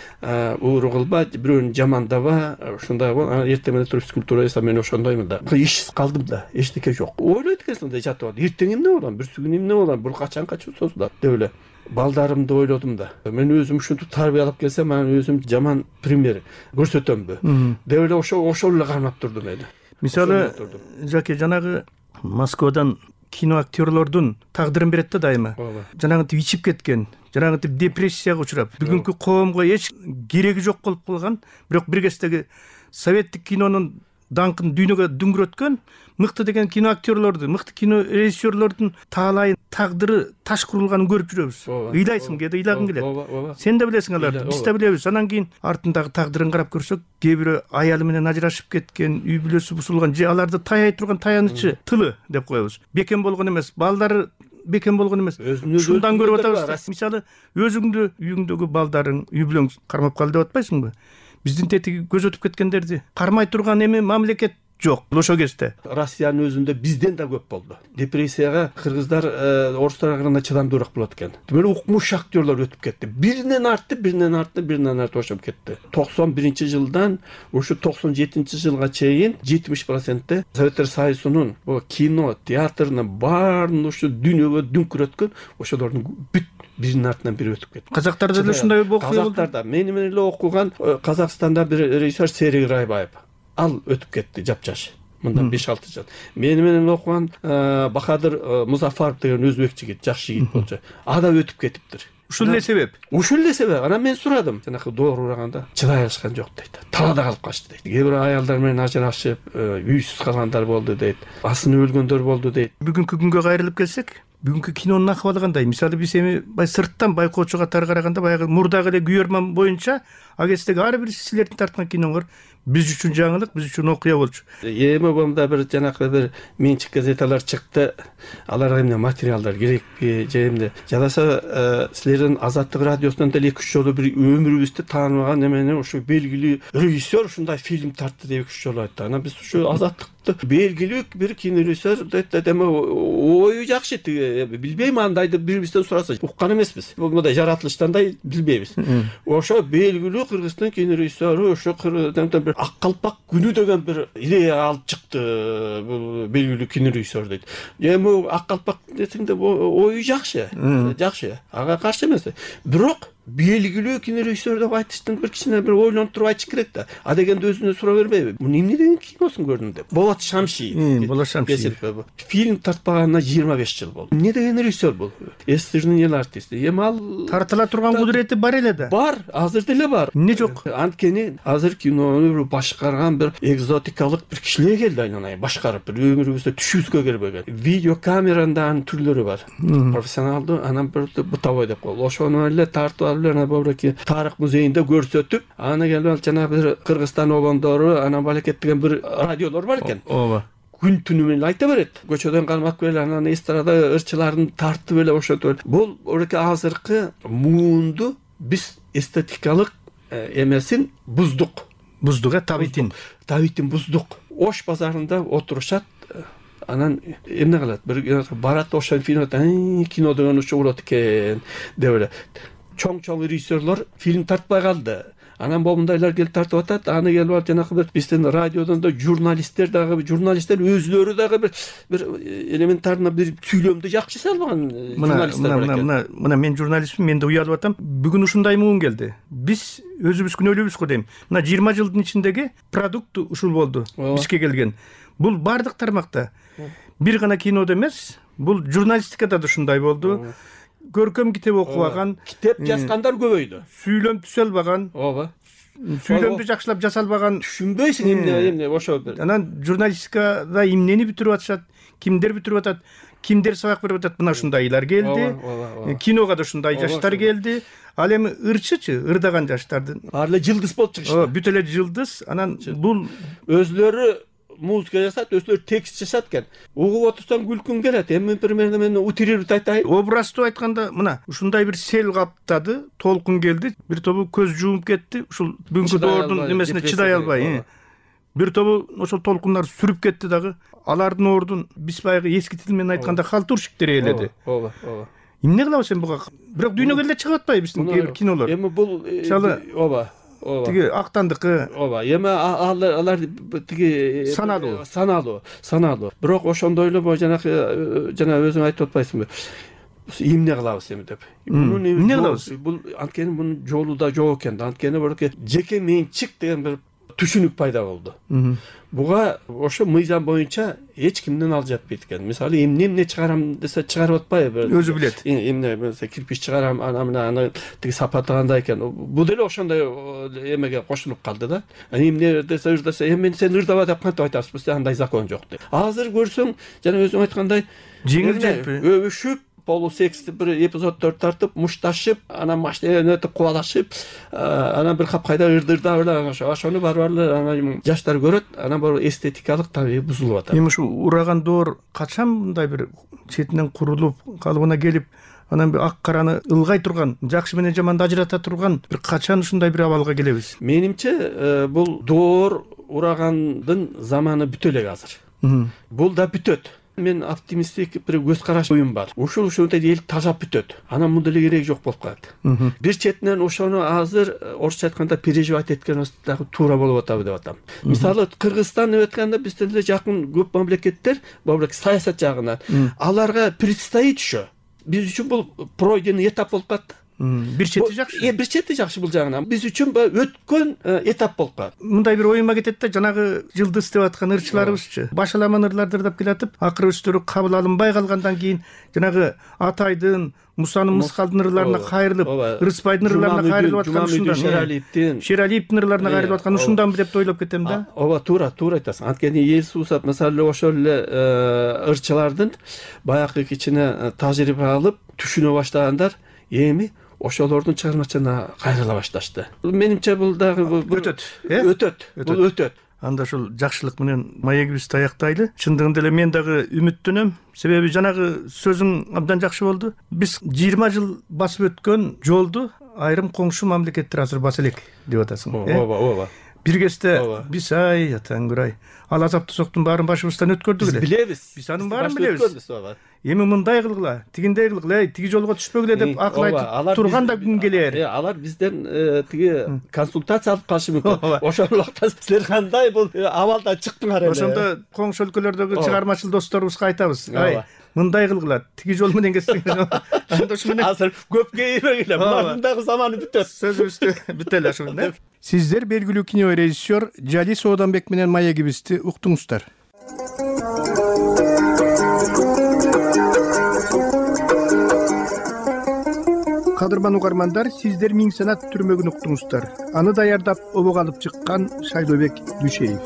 ууру кылба, бирөөнү жамандаба, ушундай бол. Эртең менен туруп физкультура жасап мен ошондоймун да. Иш калдым да, эчтеке жок. Ойлойт экенсиң да жатып алып. Эртең эмне болом? Бүрсүгүн эмне болом? Бул качан качуу созулат деп эле. Балдарымды ойлодум да. Мен өзүм ушинтип тарбиялап келсем, мен өзүм жаман пример көрсөтөмбү деп эле ошо ошол эле кармап турдум эли. Мисалы, Жаке жанагы Москвадан кино актерлордун тагдырын берет да дайыма. Жанагынтип ичип кеткен, жанагынтип депрессияга учурап, бүгүнкү коомго эч кереги жок болуп калган, бирок бир кездеги советтик кинонун даңкын дүйнөгө дүңгүрөткөн мыкты деген кино актерлорду, мыкты кино режиссерлордун таалайын тагдыры таш курулганын көрүп жүрөбүз. Ыйлайсың, кээде ыйлагың келет. Сен да билесиң аларды, биз да билебиз. Анан кийин артындагы тагдырын карап көрсөк, кээ бирөө аялы менен ажырашып кеткен, үй бүлөсү бузулган, же аларды таяй турган таянычы тылы деп коебуз. Бекем болгон эмес, балдары бекем болгон эмес. Ушундан көрүп атабыз. Мисалы, өзүңдү үйүңдөгү балдарың, үй бүлөң кармап калды деп атпайсыңбы? Биздин тетиги көз өтүп кеткендерди кармай турган эми мамлекет жок ошол кезде. Россиянын өзүндө бизден да көп болду. Депрессияга кыргыздар, орустар караганда чыдамдуураак болот экен. Демек укмуш актерлор өтүп кетти. Биринен артты, биринен артты, биринен артты ошоп кетти. токсон биринчи жылдан ушу токсон жетинчи жылга чейин жетимиш проценти Советтер Союзунун кино, театрынын баарын ушу дүйнөгө дүңкүрөткөн ошолордун бүт биринин артынан бири өтүп кетти. Казактарда да ушундай окуя болду. Казактарда мени менен эле окуган Казакстанда бир режиссер Серик Райбаев. Ал өтүп кетти жапжаш. Мындан беш алты жыл. Мени менен окуган Бахадыр Музафаров деген өзбек жигит, жакшы жигит болчу. А да өтүп кетиптир. Ушул эле себеп. Ушул эле себеп. Анан мен сурадым. Жанакы доор ураганда чыдай алышкан жок дейт. Талаада калып качты дейт. Кээ бир аялдар менен ажырашып, үйсүз калгандар болду дейт. Асыны өлгөндөр болду дейт. Бүгүнкү күнгө кайрылып келсек, бүгүнкү кинонун акыбалы кандай? Мисалы биз эми бай сырттан байкоочу катары караганда баягы мурдагы эле күйөрман боюнча а кездеги ар бир силердин тарткан киноңор биз үчүн жаңылык, биз үчүн окуя болчу. Эми бомда бир жанакы бир менчик газеталар чыкты. Аларга эмне материалдар керекпи, же эмне? Жадаса силердин Азаттык радиосунан деле эки үч жолу бир өмүрүбүздү таанымаган эмени ушу белгилүү режиссер ушундай фильм тартты деп эки үч жолу айтты. Анан биз ушу Азаттык болупту. Белгилүү бир кинорежиссер деме ою жакшы, билбейм андайды бири-бирибизден сураса уккан эмеспиз. Мындай жаратылыштандай билбейбиз. Ошо белгилүү Кыргызстан кинорежиссеру ошо бир ак калпак күнү деген бир идея алып чыкты. Бул белгилүү кинорежиссер дейт. Эми ак калпак десеңде ою жакшы, жакшы. Ага каршы эмес. Бирок белгилүү кинорежиссер деп айтыштын бир кичине бир ойлонуп туруп айтыш керек да. А дегенде өзүнө суроо бербейби? Муну эмне деген киносун көрдүм деп. Болот Шамши. Болот Шамши. Фильм тартпаганына жыйырма беш жыл болду. Эмне деген режиссер бул? Эстердин эл артисти. Эми ал тартыла турган кудурети бар эле да. Бар, азыр деле бар. Эмне жок? Анткени азыр кинону башкарган бир экзотикалык бир кишилер келди айнанай башкарып, бир өмүрүбүздө түшүбүзгө келбеген. Видео камеранын түрлөрү бар. Профессионалдуу, анан бир бутовой деп коет. Ошону эле тартып алып бабраки тарых музейинде көрсөтүп, аны келип жанагы бир Кыргызстан обондору, анан балекет деген бир радиолор бар экен. Ооба. Күн түнү менен айта берет. Көчөдөн кармап эле анан эстрада ырчыларын тартып эле ошентип. Бул ореке азыркы муунду биз эстетикалык эмесин буздук. Буздук э, табитин. Табитин буздук. Ош базарында отурушат. Анан эмне кылат? Бир барат ошо фильм, кино деген ушо болот экен деп эле. Чоң-чоң режиссерлор фильм тартпай калды. Анан момундайлар келип тартып атат. Аны келип алып жанагы бир биздин радиодон да журналисттер дагы, журналисттер өзлөрү дагы бир бир элементарно бир сүйлөмдү жакшы салган журналисттер бар экен. Мына мына мен журналистмин, мен да уялып атам. Бүгүн ушундай муун келди. Биз өзүбүз күнөөлүүбүз го дейм. Мына жыйырма жылдын ичиндеги продукт ушул болду. Бизге келген. Бул бардык тармакта. Бир гана кинодо эмес, бул журналистикада да ушундай болду. Көркөм китеп окубаган, китеп жазгандар көбөйдү. Сүйлөм түзөлбөгөн. Ооба. Сүйлөмдү жакшылап жасалбаган. Түшүнбөйсүң эмне эмне ошо. Анан журналистикада эмнени бүтүрүп атышат, кимдер бүтүрүп атат, кимдер сабак берип атат, мына ушундайлар келди. Кинога да ушундай жаштар келди. Ал эми ырчычы, ырдаган жаштардын. Баары эле жылдыз болуп чыгышты. Ооба, бүт эле жылдыз. Анан бул өзлөрү музыка жасат, өзлөрү текст жасат экен. Угуп отурсаң күлкүң келет. Эми примерно мен утрирую айтайын. Образды айтканда, мына ушундай бир сел каптады, толкун келди, бир тобу көз жуумуп кетти, ушул бүгүнкү доордун немесине чыдай албай. Бир тобу ошол толкундар сүрүп кетти дагы. Алардын ордун биз баягы эски тил менен айтканда халтурщиктер ээледи. Ооба, ооба. Эмне кылабыз эми буга? Бирок дүйнөгө эле чыгып атпайбы биздин кинолор? Эми бул ооба. Тиги актандыкы. Ооба, эми алар тиги саналуу, саналуу, саналуу. Бирок ошондой эле жанагы жана өзүң айтып атпайсыңбы? Эмне кылабыз эми деп. Мунун эмне кылабыз? Бул анткени мунун жолу да жок экен да. Анткени бирке жеке менчик деген бир түшүнүк пайда болду. Буга ошо мыйзам боюнча эч кимден ал жатпайт экен. Мисалы эмне эмне чыгарам десе чыгарып атпайбы? Өзү билет. Эмне mesela кирпич чыгарам, ана мына аны тиги сапаты кандай экен. Бул деле ошондой эмеге кошулуп калды да. Эмне десе ырдаса, эми сен ырдап деп кантип айтасыз? Бизде андай закон жок деп. Азыр көрсөң, жана өзүң айткандай, жеңил жепи, өбүшүп полусексти бир эпизоддор тартып, мушташып, анан машина өтүп кубалашып, анан бир капкайда ырдырдап эле ошону барбарлар анан жаштар көрөт, анан бул эстетикалык табии бузулуп атат. Эми ушу ураган доор качан мындай бир четинен курулуп, калыбына келип, анан бир ак караны ылгай турган, жакшы менен жаманды ажырата турган бир качан ушундай бир абалга келебиз? Менимче, бул доор урагандын заманы бүтө элек азыр. Бул да бүтөт. Мен оптимисттик бир көз караш оюм бар. Ушул ушундай эл тажап бүтөт. Анан мындай эле кереги жок болуп калат. Бир четинен ошону азыр орусча айтканда переживать эткенибиз дагы туура болуп атабы деп атам. Мисалы Кыргызстан деп айтканда бизден эле жакын көп мамлекеттер, бабырак саясат жагынан аларга предстоит ошо. Биз үчүн бул пройденный этап болуп калат. Бир чети жакшы. Э, бир чети жакшы бул жагынан. Биз үчүн өткөн этап болуп калат. Мындай бир оюма кетет да, жанагы жылдыз деп аткан ырчыларыбызчы. Башаламан ырларды ырдап келатып, акыры өстөрү кабыл алынбай калгандан кийин жанагы Атайдын, Мусанын Мыскалдын ырларына кайрылып, Рыспайдын ырларына кайрылып аткан ушундан, Шералиевдин, Шералиевдин ырларына кайрылып аткан ушунданбы деп ойлоп кетем да. Ооба, туура, туура айтасың. Анткени эл суусат, мисалы ошол эле ырчылардын баягы кичине тажрыйба алып, түшүнө баштагандар эми ошолордун чыгармачына кайрыла башташты. Менимче бул дагы өтөт, э? Өтөт. Бул өтөт. Анда ушул жакшылык менен маегибизди аяктайлы. Чындыгында эле мен дагы үмүттөнөм. Себеби жанагы сөзүң абдан жакшы болду. Биз жыйырма жыл басып өткөн жолду айрым коңшу мамлекеттер азыр баса элек деп атасың. Ооба, ооба. бир кезде биз ай атаңгүрай ал азап тозоктун баарын башыбыздан өткөрдүк эле. Биз билебиз. Биз анын баарын билебиз. Эми мындай кылгыла, тигиндей кылгыла, тиги жолго түшпөгүлө деп акыл айтып турган да күн келер. Алар бизден тиги консультация алып калышы мүмкүн. Ошол убакта силер кандай бул абалдан чыктыңар эле. Ошондо коңшу өлкөлөрдөгү чыгармачыл досторубузга айтабыз. Ай, мындай кылгыла, тиги жол менен кетсеңиз. Анда ушу менен азыр көп кейбегиле. Мындагы заманы бүтөт. Сөзүбүздү бүтөлө ошо менен. Сиздер белгилүү кино режиссер Жали Сооданбек менен маегибизди уктуңуздар. Кадырман угармандар, сиздер Миң санат түрмөгүн уктуңуздар. Аны даярдап обого алып чыккан Шайлообек Дүшеев.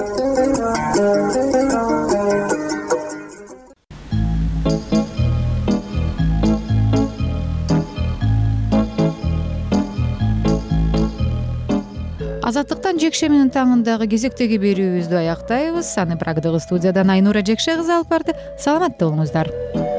Азаттыктан жекше менин таңындагы кезектеги берүүбүздү аяктайбыз. Аны Прагдагы студиядан Айнура Жекше кызы алып барды. Саламатта болуңуздар.